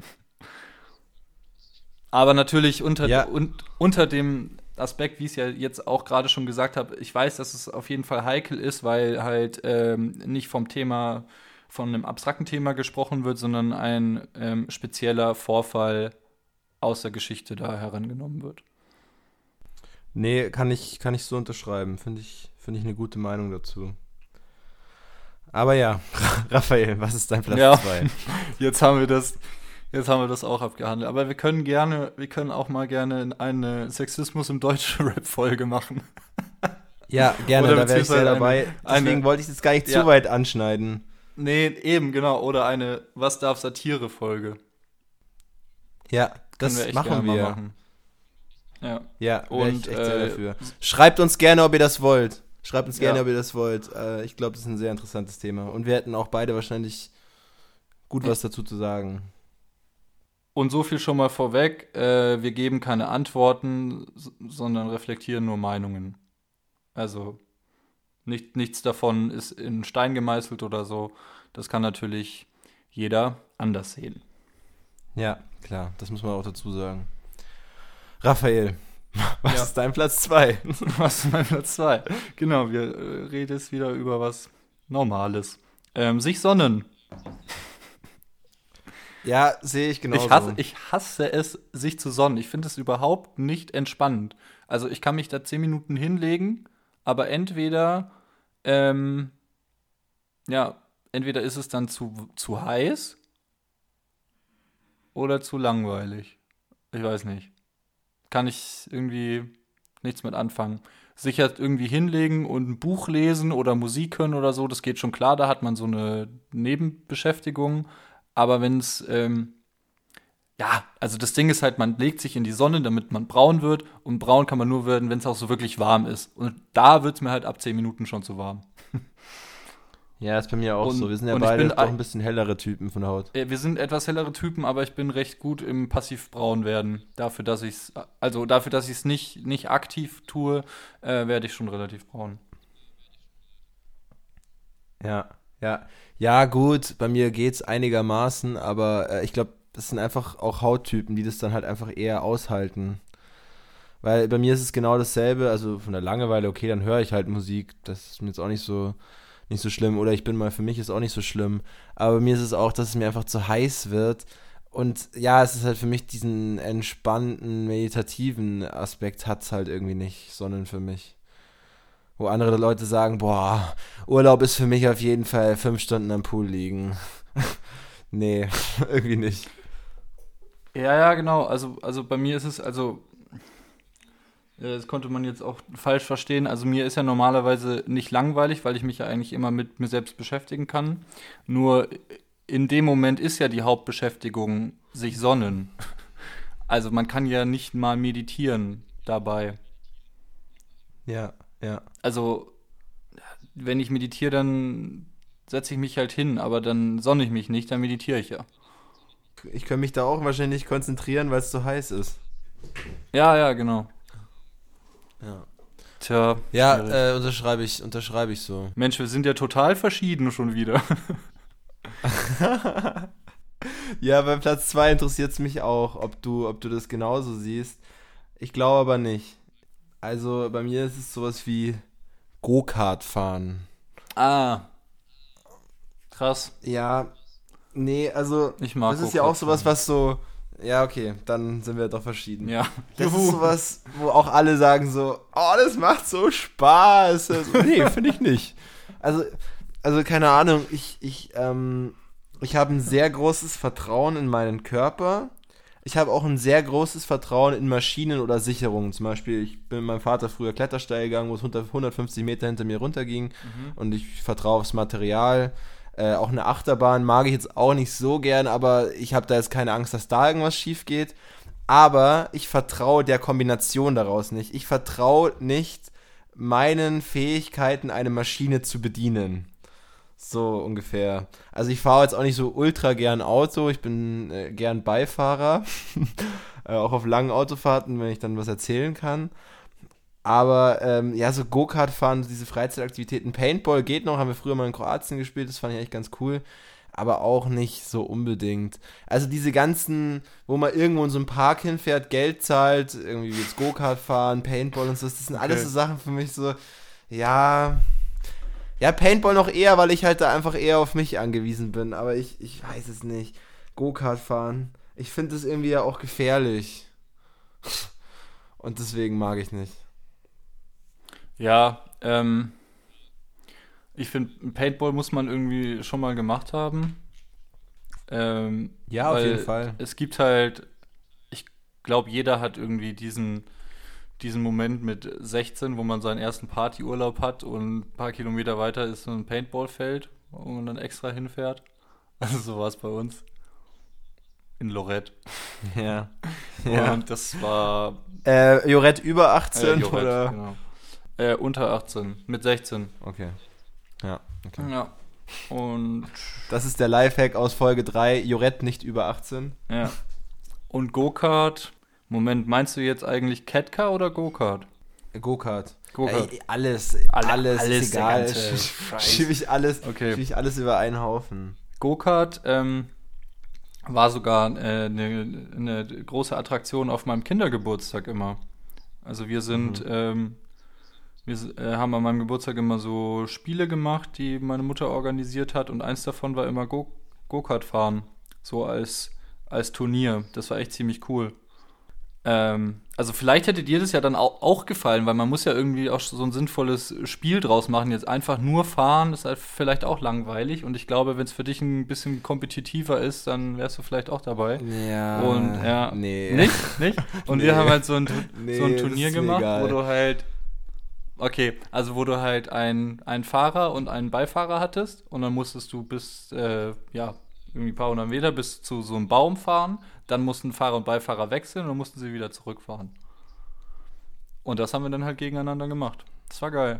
S2: Aber natürlich unter dem Aspekt, wie ich es ja jetzt auch gerade schon gesagt habe, ich weiß, dass es auf jeden Fall heikel ist, weil halt nicht von einem abstrakten Thema gesprochen wird, sondern ein spezieller Vorfall aus der Geschichte da herangenommen wird.
S1: Nee, kann ich so unterschreiben. Finde ich eine gute Meinung dazu. Aber ja, Raphael, was ist dein Platz 2?
S2: Jetzt haben wir das auch abgehandelt. Aber wir können auch mal gerne eine Sexismus im deutschen Rap-Folge machen.
S1: Ja, gerne, da wäre ich sehr dabei. Deswegen wollte ich das gar nicht zu weit anschneiden.
S2: Nee, eben, genau. Oder eine Was darf Satire-Folge.
S1: Ja, das machen wir.
S2: Machen.
S1: Ja, und ich echt sehr dafür. Schreibt uns gerne, ob ihr das wollt. Ich glaube, das ist ein sehr interessantes Thema. Und wir hätten auch beide wahrscheinlich gut was dazu zu sagen.
S2: Und so viel schon mal vorweg. Wir geben keine Antworten, sondern reflektieren nur Meinungen. Also nichts davon ist in Stein gemeißelt oder so. Das kann natürlich jeder anders sehen.
S1: Ja, klar. Das muss man auch dazu sagen. Raphael, was ist dein Platz 2?
S2: Was ist mein Platz 2? Genau, wir reden jetzt wieder über was Normales. Sich sonnen.
S1: Ja, sehe ich genauso.
S2: Ich hasse es, sich zu sonnen. Ich finde es überhaupt nicht entspannend. Also ich kann mich da 10 Minuten hinlegen, aber entweder ja, entweder ist es dann zu heiß oder zu langweilig. Ich weiß nicht. Kann ich irgendwie nichts mit anfangen. Sicher irgendwie hinlegen und ein Buch lesen oder Musik hören oder so, das geht schon klar, da hat man so eine Nebenbeschäftigung. Aber wenn es, ja, also das Ding ist halt, man legt sich in die Sonne, damit man braun wird. Und braun kann man nur werden, wenn es auch so wirklich warm ist. Und da wird es mir halt ab 10 Minuten schon zu warm.
S1: Ja, ist bei mir auch so. Wir sind ja
S2: und
S1: beide doch ein bisschen hellere Typen von der Haut.
S2: Wir sind etwas hellere Typen, aber ich bin recht gut im Passivbraun werden. Dafür, dass ich es nicht aktiv tue, werde ich schon relativ braun.
S1: Ja, ja. Ja, gut, bei mir geht's einigermaßen, aber ich glaube, das sind einfach auch Hauttypen, die das dann halt einfach eher aushalten. Weil bei mir ist es genau dasselbe, also von der Langeweile, okay, dann höre ich halt Musik, das ist mir jetzt auch nicht so schlimm. Oder ich bin mal, für mich ist auch nicht so schlimm. Aber bei mir ist es auch, dass es mir einfach zu heiß wird. Und ja, es ist halt für mich diesen entspannten, meditativen Aspekt hat es halt irgendwie nicht, sondern für mich. Wo andere Leute sagen, boah, Urlaub ist für mich auf jeden Fall 5 Stunden am Pool liegen. Nee, irgendwie nicht.
S2: Ja, ja, genau. Also bei mir ist es, das konnte man jetzt auch falsch verstehen. Also mir ist ja normalerweise nicht langweilig, weil ich mich ja eigentlich immer mit mir selbst beschäftigen kann. Nur in dem Moment ist ja die Hauptbeschäftigung sich sonnen. Also man kann ja nicht mal meditieren dabei.
S1: Ja, ja.
S2: Also wenn ich meditiere, dann setze ich mich halt hin, aber dann sonne ich mich nicht, dann meditiere ich ja.
S1: Ich kann mich da auch wahrscheinlich nicht konzentrieren, weil es zu heiß ist.
S2: Ja, ja, genau.
S1: Ja.
S2: Tja,
S1: Ja, unterschreibe ich so.
S2: Mensch, wir sind ja total verschieden schon wieder.
S1: Ja, bei Platz 2 interessiert es mich auch, ob du das genauso siehst. Ich glaube aber nicht. Also bei mir ist es sowas wie Go-Kart fahren.
S2: Ah, krass.
S1: Ja, nee, also
S2: Ich mag
S1: das ist ja auch
S2: Go-Kart
S1: sowas,
S2: fahren.
S1: was so, ja, okay, dann sind wir doch verschieden.
S2: Ja.
S1: Das ist sowas, wo auch alle sagen so, oh, das macht so Spaß. Also, nee, finde ich nicht. Also, also keine Ahnung, ich habe ein sehr großes Vertrauen in meinen Körper. Ich habe auch ein sehr großes Vertrauen in Maschinen oder Sicherungen. Zum Beispiel, ich bin mit meinem Vater früher Klettersteig gegangen, wo es 150 Meter hinter mir runterging. Und ich vertraue aufs Material. Auch eine Achterbahn mag ich jetzt auch nicht so gern, aber ich habe da jetzt keine Angst, dass da irgendwas schief geht. Aber ich vertraue der Kombination daraus nicht. Ich vertraue nicht meinen Fähigkeiten, eine Maschine zu bedienen. So ungefähr. Also ich fahre jetzt auch nicht so ultra gern Auto. Ich bin gern Beifahrer. Auch auf langen Autofahrten, wenn ich dann was erzählen kann. Aber ja, so Go-Kart fahren, diese Freizeitaktivitäten. Paintball geht noch, haben wir früher mal in Kroatien gespielt, das fand ich eigentlich ganz cool. Aber auch nicht so unbedingt. Also diese ganzen, wo man irgendwo in so einem Park hinfährt, Geld zahlt, irgendwie wie jetzt Go-Kart fahren, Paintball und so, das sind alles so Sachen für mich so, ja, Paintball noch eher, weil ich halt da einfach eher auf mich angewiesen bin. Aber ich weiß es nicht. Go-Kart fahren, ich finde das irgendwie ja auch gefährlich. Und deswegen mag ich nicht.
S2: Ja, ich finde, Paintball muss man irgendwie schon mal gemacht haben.
S1: Ja, auf
S2: Weil
S1: jeden Fall.
S2: es gibt halt, ich glaube, jeder hat irgendwie diesen Moment mit 16, wo man seinen ersten Partyurlaub hat und ein paar Kilometer weiter ist so ein Paintballfeld, wo man dann extra hinfährt. Also so war es bei uns in Lorette.
S1: Ja. Ja.
S2: Und das war
S1: Jorett über 18
S2: Jorette,
S1: oder?
S2: genau. Unter 18, mit 16.
S1: Okay. Ja, okay.
S2: Ja. Und
S1: Das ist der Lifehack aus Folge 3. Jorett nicht über 18.
S2: ja. Und Go-Kart. Moment, meinst du jetzt eigentlich Catcar oder Go-Kart?
S1: Go-Kart.
S2: Go-Kart.
S1: Alles
S2: Alles,
S1: ist
S2: der
S1: egal.
S2: ganze Scheiß.
S1: Schiebe ich alles,
S2: Okay.
S1: schieb ich alles über einen Haufen.
S2: Go-Kart war sogar eine große Attraktion auf meinem Kindergeburtstag immer. Also wir sind, haben an meinem Geburtstag immer so Spiele gemacht, die meine Mutter organisiert hat und eins davon war immer Go-Kart fahren. So als Turnier. Das war echt ziemlich cool. Also vielleicht hätte dir das ja dann auch gefallen, weil man muss ja irgendwie auch so ein sinnvolles Spiel draus machen. Jetzt einfach nur fahren ist halt vielleicht auch langweilig. Und ich glaube, wenn es für dich ein bisschen kompetitiver ist, dann wärst du vielleicht auch dabei.
S1: Ja.
S2: Und ja,
S1: nee.
S2: Nicht? Und
S1: Nee.
S2: wir haben halt so ein
S1: Nee,
S2: Turnier
S1: ist mir
S2: gemacht,
S1: egal.
S2: wo du halt, okay, also wo du halt einen Fahrer und einen Beifahrer hattest und dann musstest du bis, ja, irgendwie ein paar hundert Meter bis zu so einem Baum fahren. Dann mussten Fahrer und Beifahrer wechseln und dann mussten sie wieder zurückfahren. Und das haben wir dann halt gegeneinander gemacht. Das war geil.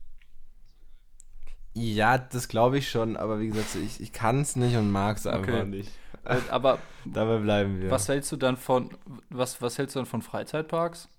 S1: Ja, das glaube ich schon, aber wie gesagt, ich kann es nicht und mag es einfach
S2: Okay.
S1: nicht.
S2: Aber
S1: Dabei bleiben wir.
S2: was hältst du dann von, was hältst du dann von Freizeitparks?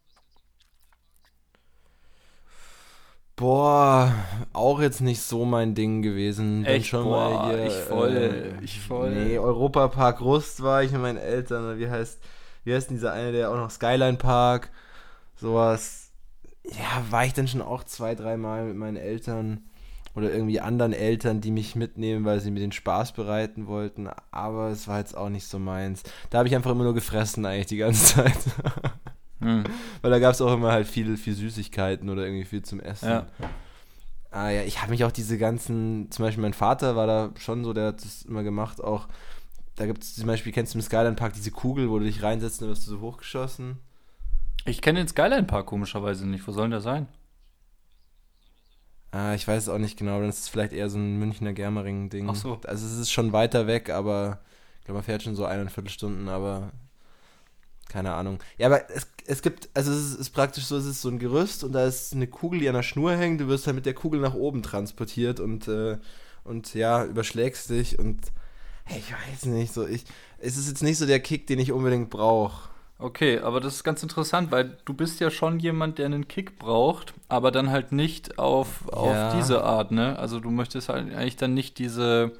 S1: Boah, auch jetzt nicht so mein Ding gewesen. Dann
S2: Echt?
S1: schon
S2: Boah,
S1: mal hier,
S2: ich voll.
S1: Nee, Europapark Rust war ich mit meinen Eltern. Oder wie heißt denn dieser eine, der auch noch Skyline Park, sowas. Ja, war ich dann schon auch 2, 3 Mal mit meinen Eltern oder irgendwie anderen Eltern, die mich mitnehmen, weil sie mir den Spaß bereiten wollten. Aber es war jetzt auch nicht so meins. Da habe ich einfach immer nur gefressen eigentlich die ganze Zeit.
S2: Hm.
S1: Weil da gab es auch immer halt viel Süßigkeiten oder irgendwie viel zum Essen.
S2: Ja.
S1: Ah ja, ich habe mich auch diese ganzen, zum Beispiel mein Vater war da schon so, der hat das immer gemacht, auch, da gibt es zum Beispiel, kennst du im Skyline Park diese Kugel, wo du dich reinsetzt und dann wirst du so hochgeschossen?
S2: Ich kenne den Skyline Park komischerweise nicht. Wo soll denn der sein?
S1: Ah, ich weiß es auch nicht genau, dann ist es vielleicht eher so ein Münchner Germering-Ding.
S2: Ach so.
S1: Also es ist schon weiter weg, aber ich glaube, man fährt schon so 1,25 Stunden, aber keine Ahnung. Ja, aber es gibt, also es ist praktisch so, es ist so ein Gerüst und da ist eine Kugel, die an der Schnur hängt. Du wirst halt mit der Kugel nach oben transportiert und ja, überschlägst dich und hey, ich weiß nicht, es ist jetzt nicht so der Kick, den ich unbedingt brauche.
S2: Okay, aber das ist ganz interessant, weil du bist ja schon jemand, der einen Kick braucht, aber dann halt nicht auf
S1: Ja.
S2: diese Art, ne? Also du möchtest halt eigentlich dann nicht diese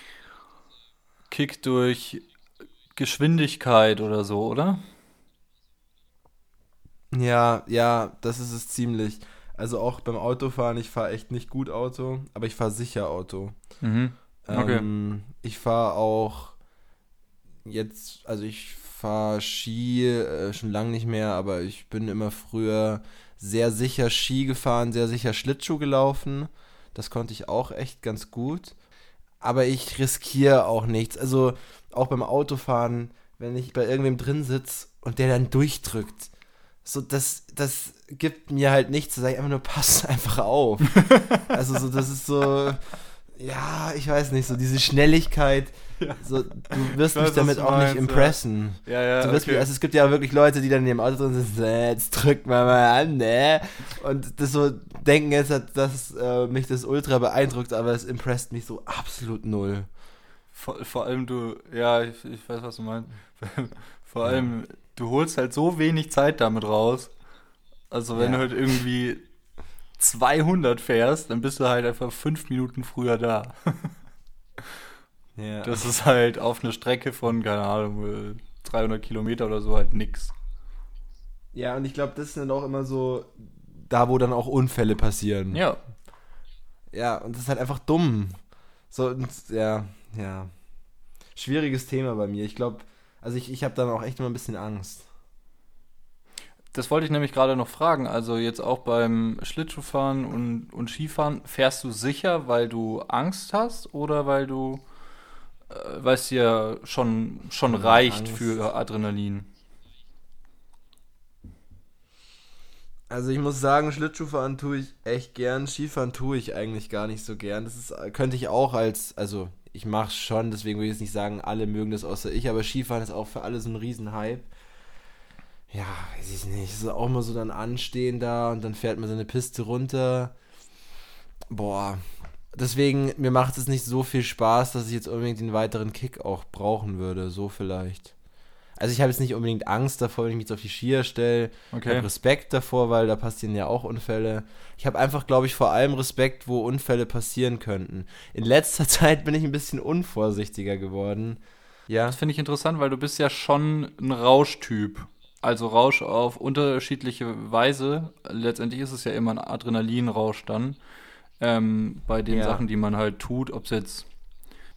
S2: Kick durch Geschwindigkeit oder so, oder?
S1: Ja, das ist es ziemlich. Also auch beim Autofahren, ich fahre echt nicht gut Auto, aber ich fahre sicher Auto.
S2: Mhm. Okay.
S1: Ich fahre auch jetzt, also ich fahre Ski schon lange nicht mehr, aber ich bin immer früher sehr sicher Ski gefahren, sehr sicher Schlittschuh gelaufen. Das konnte ich auch echt ganz gut. Aber ich riskiere auch nichts. Also auch beim Autofahren, wenn ich bei irgendwem drin sitze und der dann durchdrückt, so das gibt mir halt nichts. Da sage ich einfach nur, pass einfach auf. Also so, das ist so, ja, ich weiß nicht, so diese Schnelligkeit, so, du wirst
S2: Ich weiß,
S1: mich damit
S2: was du
S1: auch nicht
S2: meinst, ja.
S1: impressen.
S2: Ja,
S1: Du wirst mich, also es gibt ja wirklich Leute, die dann in ihrem Auto drin sind, so, jetzt drückt mal an, ne? Und das so denken jetzt, dass mich das ultra beeindruckt, aber es impresst mich so absolut null.
S2: Vor allem du, ja, ich weiß, was du meinst. Vor allem, du holst halt so wenig Zeit damit raus. Also wenn
S1: Ja.
S2: du halt irgendwie 200 fährst, dann bist du halt einfach 5 Minuten früher da.
S1: Ja.
S2: Das ist halt auf einer Strecke von, keine Ahnung, 300 Kilometer oder so halt nix.
S1: Ja, und ich glaube, das ist dann auch immer so da, wo dann auch Unfälle passieren.
S2: Ja,
S1: Ja, und das ist halt einfach dumm. So, und, ja. Schwieriges Thema bei mir. Ich glaube, also ich habe dann auch echt immer ein bisschen Angst.
S2: das wollte ich nämlich gerade noch fragen. Also jetzt auch beim Schlittschuhfahren und Skifahren, fährst du sicher, weil du Angst hast oder weil es dir schon reicht
S1: Angst.
S2: für Adrenalin?
S1: Also ich muss sagen, Schlittschuhfahren tue ich echt gern, Skifahren tue ich eigentlich gar nicht so gern. Das ist, könnte ich auch also ich mache schon, deswegen will ich jetzt nicht sagen, alle mögen das außer ich, aber Skifahren ist auch für alle so ein Riesenhype. Ja, weiß ich nicht, es ist auch mal so dann anstehen da und dann fährt man so eine Piste runter. Boah, deswegen, mir macht es nicht so viel Spaß, dass ich jetzt unbedingt den weiteren Kick auch brauchen würde, so vielleicht. Also ich habe jetzt nicht unbedingt Angst davor, wenn ich mich jetzt auf die Skier stelle. Ich
S2: Okay.
S1: habe Respekt davor, weil da passieren ja auch Unfälle. Ich habe einfach, glaube ich, vor allem Respekt, wo Unfälle passieren könnten. In letzter Zeit bin ich ein bisschen unvorsichtiger geworden. Ja,
S2: Das finde ich interessant, weil du bist ja schon ein Rauschtyp. Also Rausch auf unterschiedliche Weise. Letztendlich ist es ja immer ein Adrenalinrausch dann. Bei den
S1: Ja.
S2: Sachen, die man halt tut, ob es jetzt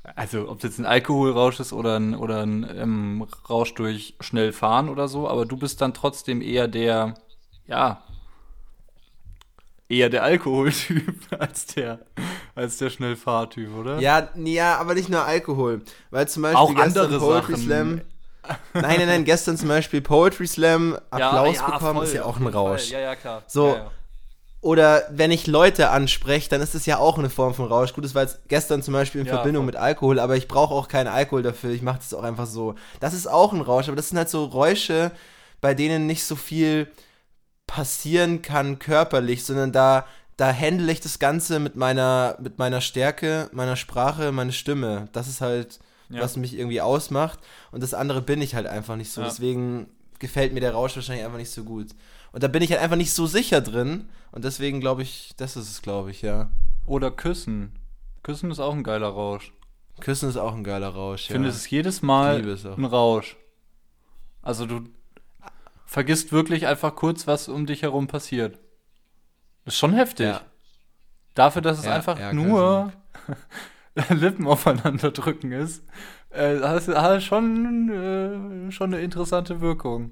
S2: Also, ob es jetzt ein Alkoholrausch ist oder ein Rausch durch schnell fahren oder so, aber du bist dann trotzdem ja, eher der Alkoholtyp als der Schnellfahrtyp, oder?
S1: Ja, ja, aber nicht nur Alkohol. Weil zum Beispiel
S2: Auch
S1: gestern
S2: andere
S1: Poetry
S2: Sachen.
S1: Slam. Nein, gestern zum Beispiel Poetry Slam, Applaus bekommen,
S2: voll,
S1: ist ja auch
S2: auf
S1: ein
S2: jeden
S1: Rausch.
S2: Fall. Ja, klar.
S1: So,
S2: Ja.
S1: oder wenn ich Leute anspreche, dann ist das ja auch eine Form von Rausch. Gut, das war jetzt gestern zum Beispiel in
S2: Ja,
S1: Verbindung
S2: voll.
S1: mit Alkohol, aber ich brauche auch keinen Alkohol dafür. Ich mache das auch einfach so. Das ist auch ein Rausch, aber das sind halt so Räusche, bei denen nicht so viel passieren kann körperlich, sondern da handle ich das Ganze mit meiner Stärke, meiner Sprache, meiner Stimme. Das ist halt,
S2: Ja.
S1: was mich irgendwie ausmacht. Und das andere bin ich halt einfach nicht so.
S2: Ja.
S1: Deswegen gefällt mir der Rausch wahrscheinlich einfach nicht so gut. Und da bin ich halt einfach nicht so sicher drin. Und deswegen glaube ich, das ist es, glaube ich, ja.
S2: Oder Küssen. Küssen ist auch ein geiler Rausch.
S1: Küssen ist auch ein geiler Rausch,
S2: Ich
S1: ja.
S2: finde, es ist jedes
S1: Ich
S2: Mal
S1: liebe es auch.
S2: ein Rausch. Also du vergisst wirklich einfach kurz, was um dich herum passiert. Das ist schon heftig.
S1: Ja.
S2: Dafür, dass es
S1: Ja,
S2: einfach
S1: ja,
S2: nur Lippen aufeinander drücken ist, hat schon eine interessante Wirkung.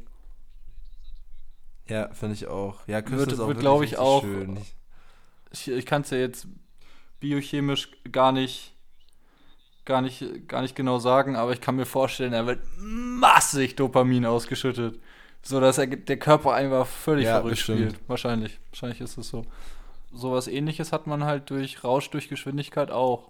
S1: Ja, finde ich auch. Ja, Küssen
S2: Wird,
S1: ist auch
S2: wird
S1: wirklich
S2: glaube ich,
S1: richtig
S2: auch.
S1: schön.
S2: Ich kann es ja jetzt biochemisch gar nicht genau sagen, aber ich kann mir vorstellen, er wird massig Dopamin ausgeschüttet, so dass der Körper einfach völlig
S1: Ja,
S2: verrückt
S1: bestimmt.
S2: spielt. Wahrscheinlich ist es so. Sowas Ähnliches hat man halt durch Rausch durch Geschwindigkeit auch.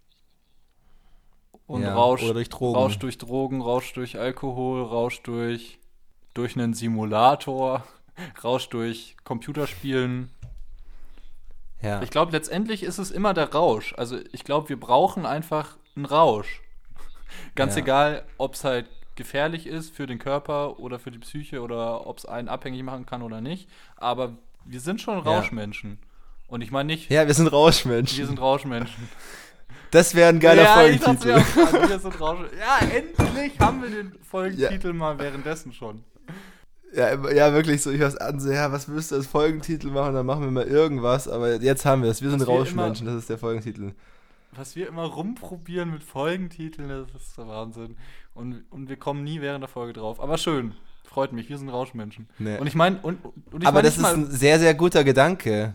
S2: Und
S1: Ja,
S2: Rausch,
S1: oder durch Drogen.
S2: Rausch durch Drogen, Rausch durch Alkohol, Rausch durch einen Simulator, Rausch durch Computerspielen.
S1: Ja.
S2: Ich glaube, letztendlich ist es immer der Rausch. Also ich glaube, wir brauchen einfach einen Rausch. Ganz
S1: Ja.
S2: egal, ob es halt gefährlich ist für den Körper oder für die Psyche oder ob es einen abhängig machen kann oder nicht. Aber wir sind schon Rauschmenschen. Und ich meine nicht,
S1: Ja, wir sind Rauschmenschen.
S2: wir sind Rauschmenschen.
S1: Das wäre ein geiler
S2: ich
S1: Folgentitel.
S2: dachte mir auch, wir sind Rauschmenschen. Ja, endlich haben wir den Folgentitel mal währenddessen schon.
S1: Ja, wirklich so. Ich was ansehe, ja, was müsste als Folgentitel machen? Dann machen wir mal irgendwas. Aber jetzt haben wir es. Wir sind
S2: Was wir
S1: Rauschmenschen, das ist der Folgentitel.
S2: Was wir immer rumprobieren mit Folgentiteln, das ist der Wahnsinn. Und wir kommen nie während der Folge drauf. Aber schön. Freut mich, wir sind Rauschmenschen.
S1: Nee.
S2: Und ich meine, und ich
S1: Aber
S2: mein
S1: das
S2: nicht
S1: ist ein sehr, sehr guter Gedanke.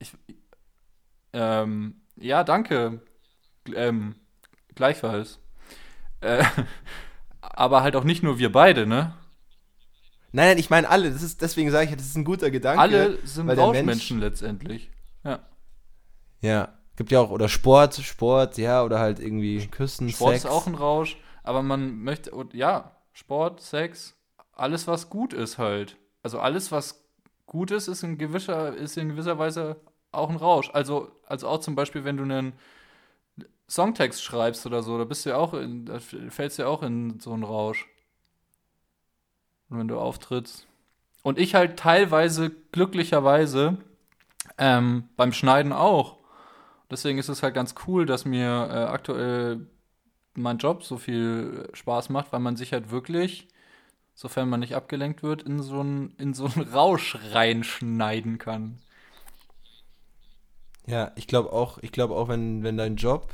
S2: ja, danke. Gleichfalls. Aber halt auch nicht nur wir beide, ne?
S1: Nein, ich meine alle. Deswegen sage ich, das ist ein guter Gedanke.
S2: Alle sind
S1: weil der
S2: Rauschmenschen letztendlich. Ja.
S1: Ja. Gibt ja auch, oder Sport, ja, oder halt irgendwie Küssen,
S2: Sport
S1: Sex.
S2: ist auch ein Rausch, aber man möchte, ja, Sport, Sex, alles, was gut ist halt. Also alles, was gut ist, ist in gewisser Weise auch ein Rausch. Also auch zum Beispiel, wenn du einen Songtext schreibst oder so, da fällst du ja auch in so einen Rausch. Und wenn du auftrittst. Und ich halt teilweise, glücklicherweise, beim Schneiden auch. Deswegen ist es halt ganz cool, dass mir aktuell mein Job so viel Spaß macht, weil man sich halt wirklich, sofern man nicht abgelenkt wird, in so einen Rausch reinschneiden kann.
S1: Ja, ich glaube auch, wenn dein Job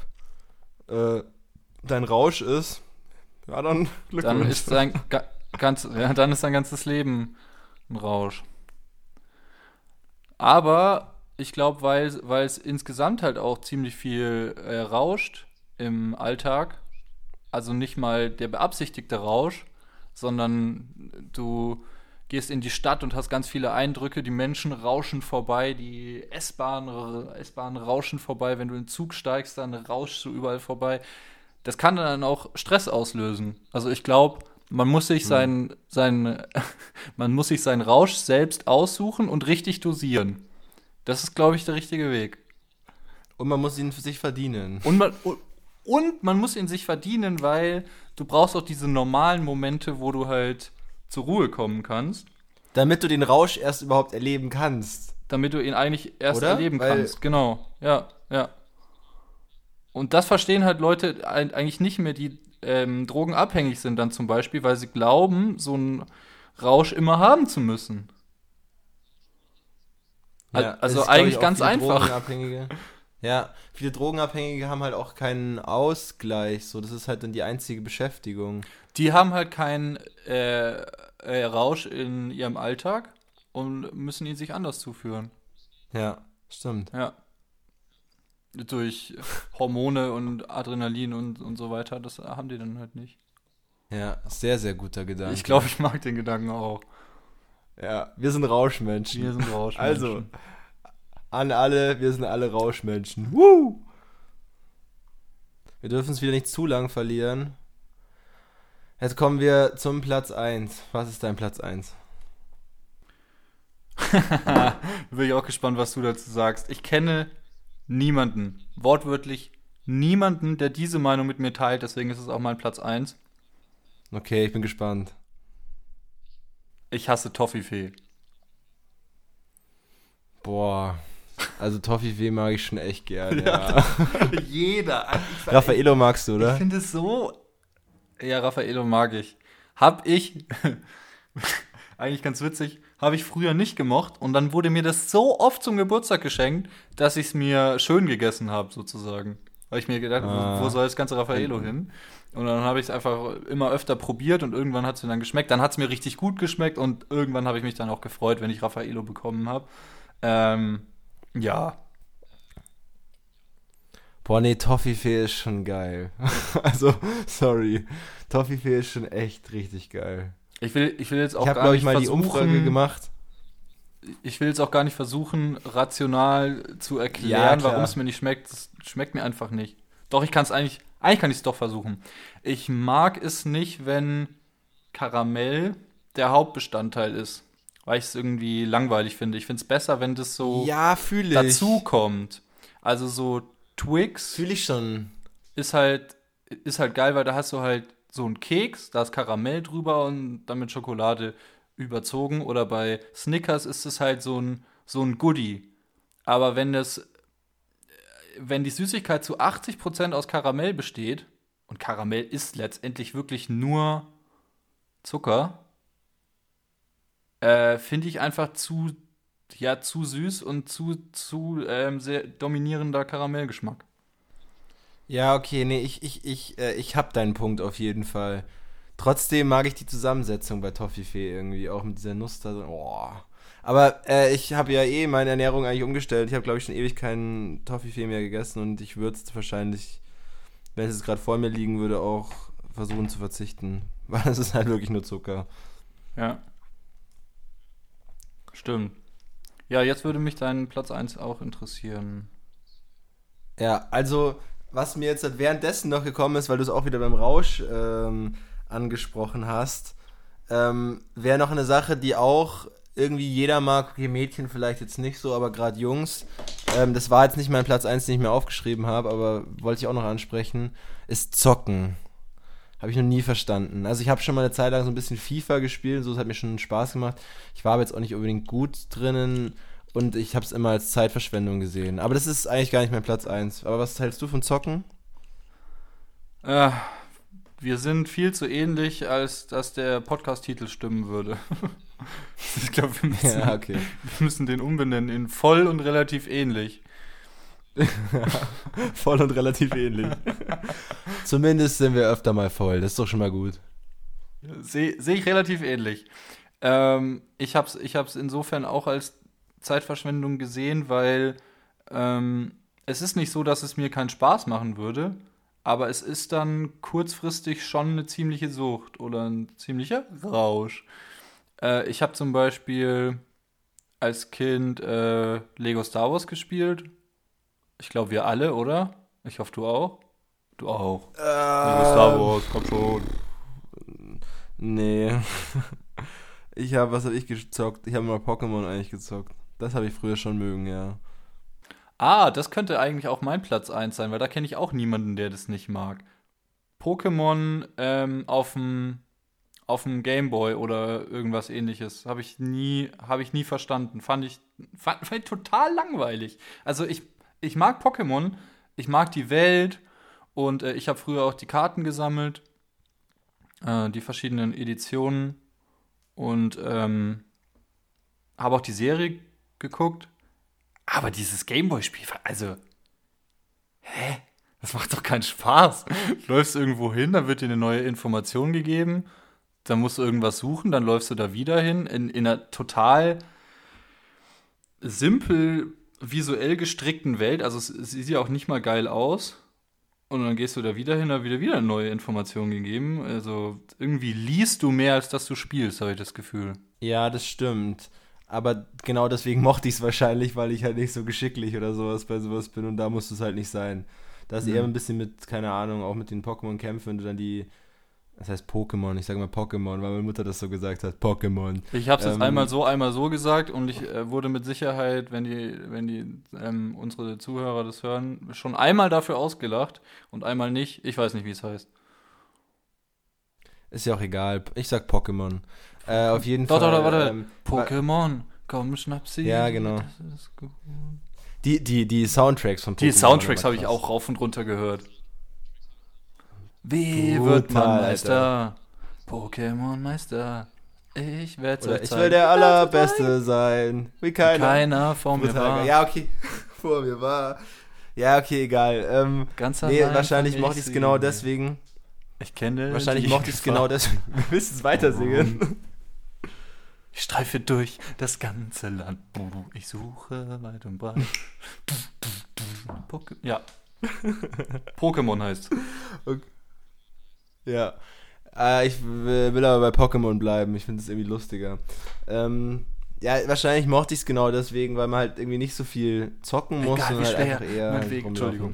S1: dein Rausch ist, ja, dann Glückwunsch.
S2: Dann ist dann ist dein ganzes Leben ein Rausch. Aber ich glaube, weil es insgesamt halt auch ziemlich viel rauscht im Alltag, also nicht mal der beabsichtigte Rausch, sondern du gehst in die Stadt und hast ganz viele Eindrücke, die Menschen rauschen vorbei, die S-Bahn rauschen vorbei, wenn du in den Zug steigst, dann rauschst du überall vorbei. Das kann dann auch Stress auslösen. Also ich glaube, man muss sich seinen Rausch selbst aussuchen und richtig dosieren. Das ist, glaube ich, der richtige Weg.
S1: Und man muss ihn für sich verdienen.
S2: Und man muss ihn sich verdienen, weil du brauchst auch diese normalen Momente, wo du halt zur Ruhe kommen kannst.
S1: Damit du den Rausch erst überhaupt erleben kannst.
S2: Damit du ihn eigentlich erst
S1: Oder?
S2: erleben kannst. Genau, ja. Und das verstehen halt Leute eigentlich nicht mehr, die drogenabhängig sind dann zum Beispiel, weil sie glauben, so einen Rausch immer haben zu müssen.
S1: Ja,
S2: Also
S1: das ist, glaub
S2: eigentlich
S1: ich, auch
S2: ganz
S1: viele
S2: einfach.
S1: Drogenabhängige. Ja, viele Drogenabhängige haben halt auch keinen Ausgleich. So, das ist halt dann die einzige Beschäftigung.
S2: Die haben halt keinen Rausch in ihrem Alltag und müssen ihn sich anders zuführen.
S1: Ja, stimmt.
S2: Ja. Durch Hormone und Adrenalin und so weiter. Das haben die dann halt nicht.
S1: Ja, sehr, sehr guter
S2: Ich
S1: Gedanke.
S2: glaube, ich mag den Gedanken auch.
S1: Ja, wir sind Rauschmenschen.
S2: Wir sind
S1: Also,
S2: Rauschmenschen.
S1: an alle, wir sind alle Rauschmenschen. Woo! Wir dürfen es wieder nicht zu lang verlieren. Jetzt kommen wir zum Platz eins. Was ist dein Platz eins?
S2: Bin ich auch gespannt, was du dazu sagst. Ich kenne niemanden, wortwörtlich niemanden, der diese Meinung mit mir teilt. Deswegen ist es auch mein Platz eins.
S1: Okay, ich bin gespannt.
S2: Ich hasse Toffifee.
S1: Boah, also Toffifee mag ich schon echt gerne,
S2: Ja,
S1: ja.
S2: jeder.
S1: Raffaello magst du,
S2: Ich
S1: oder?
S2: finde es so. Ja, Raffaello mag ich. Hab ich, eigentlich ganz witzig, habe ich früher nicht gemocht und dann wurde mir das so oft zum Geburtstag geschenkt, dass ich es mir schön gegessen habe, sozusagen. Weil ich mir gedacht, wo soll das ganze Raffaello hin? Und dann habe ich es einfach immer öfter probiert und irgendwann hat es mir dann geschmeckt. Dann hat es mir richtig gut geschmeckt und irgendwann habe ich mich dann auch gefreut, wenn ich Raffaello bekommen habe. Ja.
S1: Boah, nee, Toffifee ist schon geil. Also, sorry. Toffifee ist schon echt richtig geil.
S2: Ich will jetzt
S1: Ich
S2: auch
S1: habe,
S2: gar
S1: glaube ich,
S2: nicht
S1: mal die Umfrage
S2: versuchen,
S1: gemacht.
S2: ich will jetzt auch gar nicht versuchen, rational zu
S1: Ja,
S2: erklären,
S1: klar.
S2: warum es mir nicht schmeckt. Es schmeckt mir einfach nicht. Doch, ich kann es eigentlich kann ich es doch versuchen. Ich mag es nicht, wenn Karamell der Hauptbestandteil ist, weil ich es irgendwie langweilig finde. Ich finde es besser, wenn das so
S1: Ja, fühle
S2: dazu
S1: ich.
S2: kommt. Also so Twix
S1: Fühle ich schon.
S2: ist halt, ist halt geil, weil da hast du halt so einen Keks, da ist Karamell drüber und dann mit Schokolade überzogen. Oder bei Snickers ist es halt so ein Goodie. Aber wenn die Süßigkeit zu 80% aus Karamell besteht, und Karamell ist letztendlich wirklich nur Zucker, finde ich einfach zu süß und zu sehr dominierender Karamellgeschmack.
S1: Ja, okay, nee, ich hab deinen Punkt auf jeden Fall. Trotzdem mag ich die Zusammensetzung bei Toffifee irgendwie, auch mit dieser Nuss da drin. Oh. Aber ich habe ja eh meine Ernährung eigentlich umgestellt. Ich habe, glaube ich, schon ewig keinen Toffifee mehr gegessen und ich würde es wahrscheinlich, wenn es jetzt gerade vor mir liegen würde, auch versuchen zu verzichten. Weil es ist halt wirklich nur Zucker.
S2: Ja, stimmt. Ja, jetzt würde mich dein Platz eins auch interessieren.
S1: Ja, also, was mir jetzt halt währenddessen noch gekommen ist, weil du es auch wieder beim Rausch angesprochen hast, wäre noch eine Sache, die auch irgendwie jeder mag, okay, Mädchen vielleicht jetzt nicht so, aber gerade Jungs, das war jetzt nicht mein Platz eins, den ich mir aufgeschrieben habe, aber wollte ich auch noch ansprechen, ist Zocken. Habe ich noch nie verstanden. Also ich habe schon mal eine Zeit lang so ein bisschen FIFA gespielt, so, das hat mir schon Spaß gemacht. Ich war aber jetzt auch nicht unbedingt gut drinnen und ich habe es immer als Zeitverschwendung gesehen. Aber das ist eigentlich gar nicht mein Platz eins. Aber was hältst du von Zocken?
S2: Äh, wir sind viel zu ähnlich, als dass der Podcast-Titel stimmen würde. Ich glaube,
S1: Ja, okay.
S2: wir müssen den umbenennen in voll und relativ ähnlich.
S1: Voll und relativ ähnlich. Zumindest sind wir öfter mal voll. Das ist doch schon mal gut.
S2: Seh ich relativ ähnlich. Ich hab's insofern auch als Zeitverschwendung gesehen, weil es ist nicht so, dass es mir keinen Spaß machen würde, aber es ist dann kurzfristig schon eine ziemliche Sucht oder ein ziemlicher Rausch. Ich habe zum Beispiel als Kind Lego Star Wars gespielt. Ich glaube, wir alle, oder? Ich hoffe, du auch. Du auch. Lego Star Wars, komm schon.
S1: Nee. Was habe ich gezockt? Ich habe mal Pokémon eigentlich gezockt. Das habe ich früher schon mögen, ja.
S2: Ah, das könnte eigentlich auch mein Platz eins sein, weil da kenne ich auch niemanden, der das nicht mag. Pokémon auf dem Gameboy oder irgendwas ähnliches habe ich nie verstanden. Fand ich total langweilig. Also ich mag Pokémon, ich mag die Welt und ich habe früher auch die Karten gesammelt, die verschiedenen Editionen und habe auch die Serie geguckt. Aber dieses Gameboy-Spiel, also Das macht doch keinen Spaß. Du läufst irgendwo hin, dann wird dir eine neue Information gegeben, dann musst du irgendwas suchen, dann läufst du da wieder hin, in einer total simpel visuell gestrickten Welt, also es sieht ja auch nicht mal geil aus. Und dann gehst du da wieder hin, da wieder eine neue Information gegeben. Also irgendwie liest du mehr, als dass du spielst, habe ich das Gefühl.
S1: Ja, das stimmt. Aber genau deswegen mochte ich es wahrscheinlich, weil ich halt nicht so geschicklich oder sowas bei sowas bin und da muss es halt nicht sein. Da ist eher ein bisschen mit, keine Ahnung, auch mit den Pokémon kämpfen, wenn du dann das heißt Pokémon, ich sage mal Pokémon, weil meine Mutter das so gesagt hat, Pokémon.
S2: Ich habe es jetzt einmal so gesagt und ich wurde mit Sicherheit, wenn die unsere Zuhörer das hören, schon einmal dafür ausgelacht und einmal nicht. Ich weiß nicht, wie es heißt.
S1: Ist ja auch egal. Ich sag Pokémon. Auf jeden
S2: Fall.
S1: Warte.
S2: Pokémon, komm, schnapp sie.
S1: Ja, genau. Das ist gut. Die Soundtracks von Pokémon.
S2: Die Soundtracks habe ich auch rauf und runter gehört. Wie wird man Meister? Pokémon-Meister. Ich werde
S1: Oder ich will der Allerbeste sein. Wie
S2: keiner vor mir war.
S1: Ja, okay. Vor mir war. Ja, okay, egal.
S2: Ganz
S1: wahrscheinlich mochte ich es genau deswegen.
S2: Ich kenne
S1: Wahrscheinlich mochte ich es genau deswegen. Wir müssen es weiter singen.
S2: Ich streife durch das ganze Land. Ich suche weit und breit. Ja. Pokémon heißt.
S1: Okay. Ja. Ich will aber bei Pokémon bleiben. Ich finde es irgendwie lustiger. Ja, wahrscheinlich mochte ich es genau deswegen, weil man halt irgendwie nicht so viel zocken muss.
S2: Egal,
S1: und halt einfach eher
S2: Entschuldigung.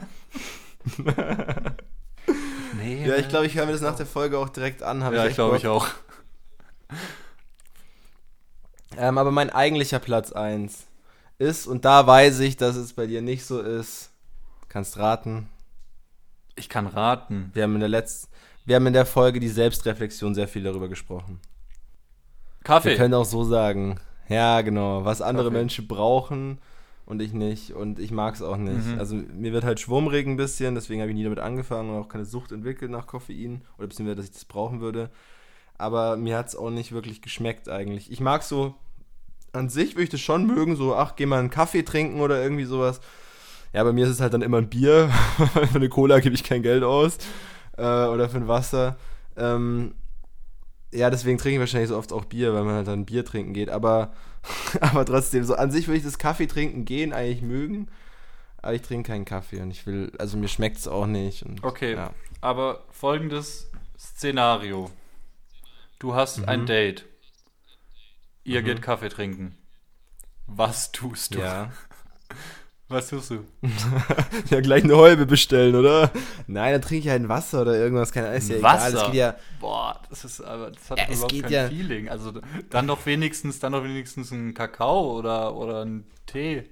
S1: Nee, ja, ich glaube, ich höre mir das nach der Folge auch direkt an.
S2: Ja, ich glaube, ich auch.
S1: Aber mein eigentlicher Platz 1 ist, und da weiß ich, dass es bei dir nicht so ist, kannst raten.
S2: Ich kann raten.
S1: Wir haben in der Folge die Selbstreflexion sehr viel darüber gesprochen.
S2: Kaffee.
S1: Wir können auch so sagen, ja genau, was andere Menschen brauchen und ich nicht und ich mag es auch nicht. Mhm. Also mir wird halt schwummrig ein bisschen, deswegen habe ich nie damit angefangen und auch keine Sucht entwickelt nach Koffein oder beziehungsweise, dass ich das brauchen würde. Aber mir hat es auch nicht wirklich geschmeckt eigentlich. Ich mag so, an sich würde ich das schon mögen, so, geh mal einen Kaffee trinken oder irgendwie sowas. Ja, bei mir ist es halt dann immer ein Bier. Für eine Cola gebe ich kein Geld aus. Oder für ein Wasser. Ja, deswegen trinke ich wahrscheinlich so oft auch Bier, weil man halt dann Bier trinken geht. Aber trotzdem, so an sich würde ich das Kaffee trinken gehen eigentlich mögen. Aber ich trinke keinen Kaffee und mir schmeckt es auch nicht. Und,
S2: okay, ja. Aber folgendes Szenario. Du hast ein Date. Ihr geht Kaffee trinken. Was tust du?
S1: Ja.
S2: Was tust du?
S1: Ja, gleich eine Halbe bestellen, oder? Nein, dann trinke ich halt ein Wasser oder irgendwas. Keine Ahnung, ist ja
S2: Wasser?
S1: Egal. Das geht ja,
S2: das hat überhaupt kein Feeling. Also dann doch wenigstens ein Kakao oder ein Tee.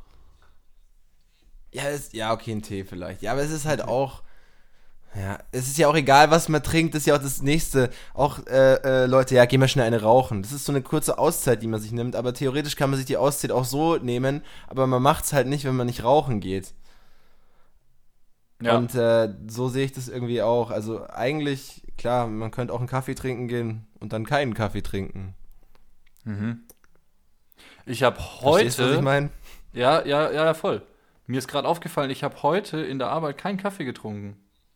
S1: Ja, okay, ein Tee vielleicht. Ja, aber es ist halt auch... Ja, es ist ja auch egal, was man trinkt, das ist ja auch das Nächste. Auch, Leute, ja, gehen wir schnell eine rauchen. Das ist so eine kurze Auszeit, die man sich nimmt, aber theoretisch kann man sich die Auszeit auch so nehmen, aber man macht's halt nicht, wenn man nicht rauchen geht. Ja. Und so sehe ich das irgendwie auch. Also eigentlich, klar, man könnte auch einen Kaffee trinken gehen und dann keinen Kaffee trinken.
S2: Mhm. Ich habe heute...
S1: Verstehst du, was ich meine?
S2: Ja, voll. Mir ist gerade aufgefallen, ich habe heute in der Arbeit keinen Kaffee getrunken.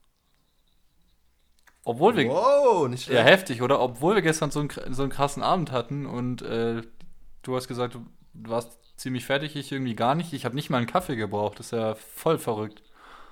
S2: Obwohl wir...
S1: Wow, nicht schlecht.
S2: Ja, heftig, oder? Obwohl wir gestern so einen krassen Abend hatten und du hast gesagt, du warst ziemlich fertig, ich irgendwie gar nicht. Ich habe nicht mal einen Kaffee gebraucht. Das ist ja voll verrückt.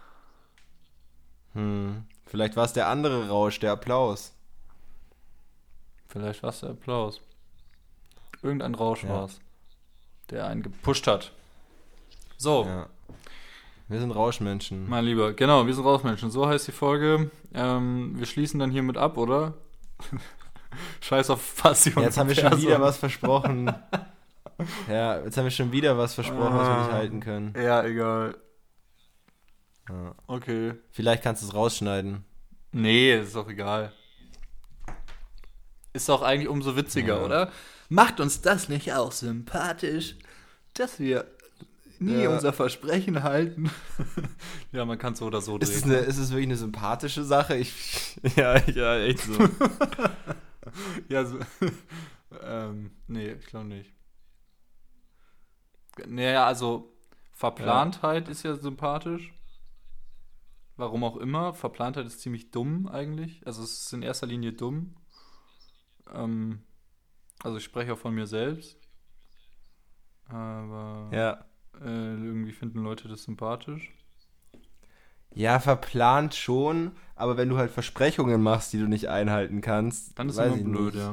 S1: Vielleicht war es der andere Rausch, der Applaus.
S2: Vielleicht war es der Applaus. Irgendein Rausch war es, der einen gepusht hat. So.
S1: Ja. Wir sind Rauschmenschen.
S2: Mein Lieber, genau, wir sind Rauschmenschen. So heißt die Folge. Wir schließen dann hiermit ab, oder? Scheiß auf Passion.
S1: Ja, jetzt haben wir schon wieder was versprochen. Was wir nicht halten können.
S2: Ja, egal.
S1: Ja.
S2: Okay.
S1: Vielleicht kannst du es rausschneiden.
S2: Nee, ist doch egal. Ist doch eigentlich umso witziger, oder? Macht uns das nicht auch sympathisch, dass wir nie unser Versprechen halten? Ja, man kann es so oder so drehen.
S1: Ist es wirklich eine sympathische Sache? Ja, echt so.
S2: Ja, so. Nee, ich glaube nicht. Naja, also Verplantheit ist ja sympathisch. Warum auch immer. Verplantheit ist ziemlich dumm eigentlich. Also es ist in erster Linie dumm. Also ich spreche auch von mir selbst. Aber
S1: Ja.
S2: irgendwie finden Leute das sympathisch.
S1: Ja, verplant schon, aber wenn du halt Versprechungen machst, die du nicht einhalten kannst,
S2: Dann ist
S1: weiß
S2: immer
S1: ich
S2: blöd,
S1: nicht.
S2: ja.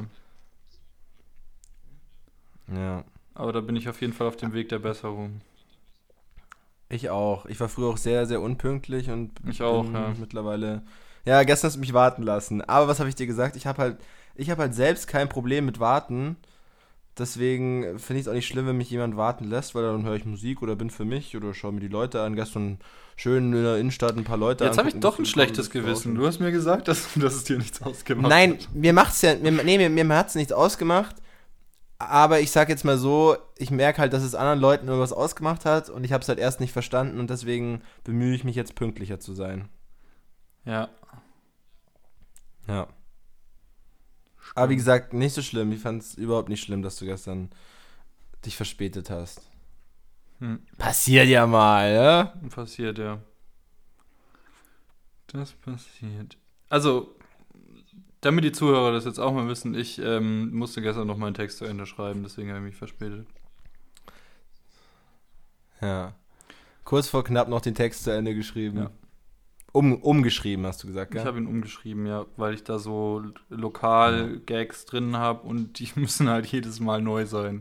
S1: Ja.
S2: Aber da bin ich auf jeden Fall auf dem Weg der Besserung.
S1: Ich auch. Ich war früher auch sehr, sehr unpünktlich und
S2: Ich auch,
S1: bin
S2: ja.
S1: mittlerweile. Ja, gestern hast du mich warten lassen. Aber was habe ich dir gesagt? Ich habe halt selbst kein Problem mit Warten. Deswegen finde ich es auch nicht schlimm, wenn mich jemand warten lässt, weil dann höre ich Musik oder bin für mich oder schaue mir die Leute an. Gestern schön in der Innenstadt ein paar Leute
S2: Jetzt habe ich
S1: angucken,
S2: doch ein
S1: bisschen
S2: schlechtes
S1: draußen.
S2: Gewissen. Du hast mir gesagt, dass es dir nichts ausgemacht
S1: Nein,
S2: hat.
S1: mir hat's nichts ausgemacht. Aber ich sag jetzt mal so, ich merke halt, dass es anderen Leuten irgendwas ausgemacht hat und ich habe es halt erst nicht verstanden und deswegen bemühe ich mich jetzt pünktlicher zu sein.
S2: Ja.
S1: Ja. Aber wie gesagt, nicht so schlimm. Ich fand es überhaupt nicht schlimm, dass du gestern dich verspätet hast. Passiert ja mal, ja?
S2: Passiert, ja. Das passiert. Also, damit die Zuhörer das jetzt auch mal wissen, ich musste gestern noch meinen Text zu Ende schreiben, deswegen habe ich mich verspätet.
S1: Ja. Kurz vor knapp noch den Text zu Ende geschrieben.
S2: Ja.
S1: Umgeschrieben, hast du gesagt,
S2: Ich
S1: gell?
S2: habe ihn umgeschrieben, ja, weil ich da so Lokal-Gags drin habe und die müssen halt jedes Mal neu sein.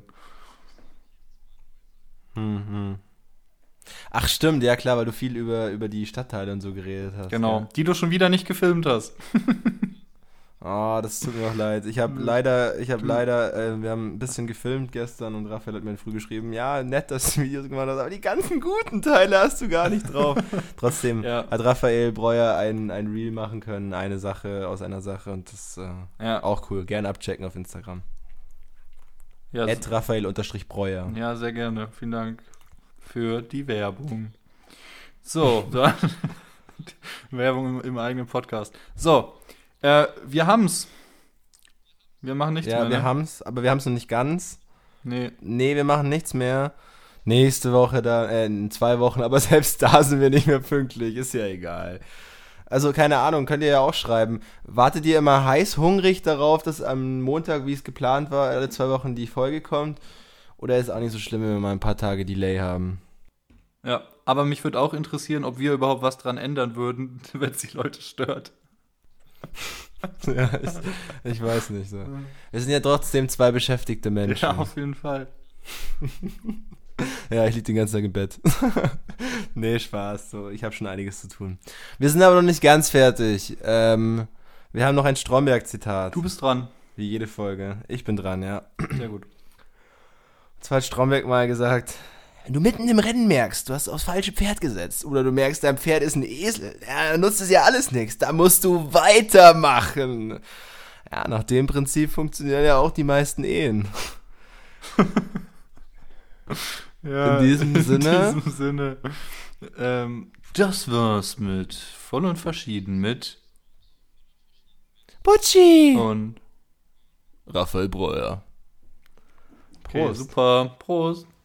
S1: Ach stimmt, ja klar, weil du viel über die Stadtteile und so geredet hast.
S2: Genau,
S1: Gell?
S2: die du schon wieder nicht gefilmt hast.
S1: Oh, das tut mir auch leid. Wir haben ein bisschen gefilmt gestern und Raphael hat mir früh geschrieben, ja, nett, dass du Videos gemacht hast, aber die ganzen guten Teile hast du gar nicht drauf. Trotzdem
S2: Ja.
S1: hat Raphael Breuer ein Reel machen können, eine Sache aus einer Sache und das
S2: Ja.
S1: auch cool. Gerne abchecken auf Instagram.
S2: Ja,
S1: @Raphael_Breuer.
S2: ja, sehr gerne. Vielen Dank für die Werbung. So, dann Werbung im eigenen Podcast. So, wir haben's. Wir machen nichts
S1: Ja,
S2: mehr,
S1: wir
S2: ne?
S1: haben's, aber wir haben's noch nicht ganz.
S2: Nee,
S1: Nee, wir machen nichts mehr. Nächste Woche dann, in 2 Wochen, aber selbst da sind wir nicht mehr pünktlich, ist ja egal. Also, keine Ahnung, könnt ihr ja auch schreiben. Wartet ihr immer heiß hungrig darauf, dass am Montag, wie es geplant war, alle 2 Wochen die Folge kommt? Oder ist auch nicht so schlimm, wenn wir mal ein paar Tage Delay haben?
S2: ja. Aber mich würde auch interessieren, ob wir überhaupt was dran ändern würden, wenn es die Leute stört.
S1: Ja, ich weiß nicht so. Wir sind ja trotzdem 2 beschäftigte Menschen.
S2: Ja, auf jeden Fall.
S1: Ja, ich liege den ganzen Tag im Bett. Nee, Spaß. So, ich habe schon einiges zu tun. Wir sind aber noch nicht ganz fertig. Wir haben noch ein Stromberg-Zitat.
S2: Du bist dran.
S1: Wie jede Folge. Ich bin dran, ja.
S2: Sehr gut.
S1: Und zwar hat Stromberg mal gesagt, wenn du mitten im Rennen merkst, du hast aufs falsche Pferd gesetzt oder du merkst, dein Pferd ist ein Esel, ja, dann nutzt es ja alles nichts. Da musst du weitermachen. Ja, nach dem Prinzip funktionieren ja auch die meisten Ehen.
S2: Ja,
S1: In diesem Sinne.
S2: In diesem Sinne. Das war's mit Voll und Verschieden mit
S1: Putschi!
S2: und
S1: Raphael Breuer.
S2: okay, super. Prost.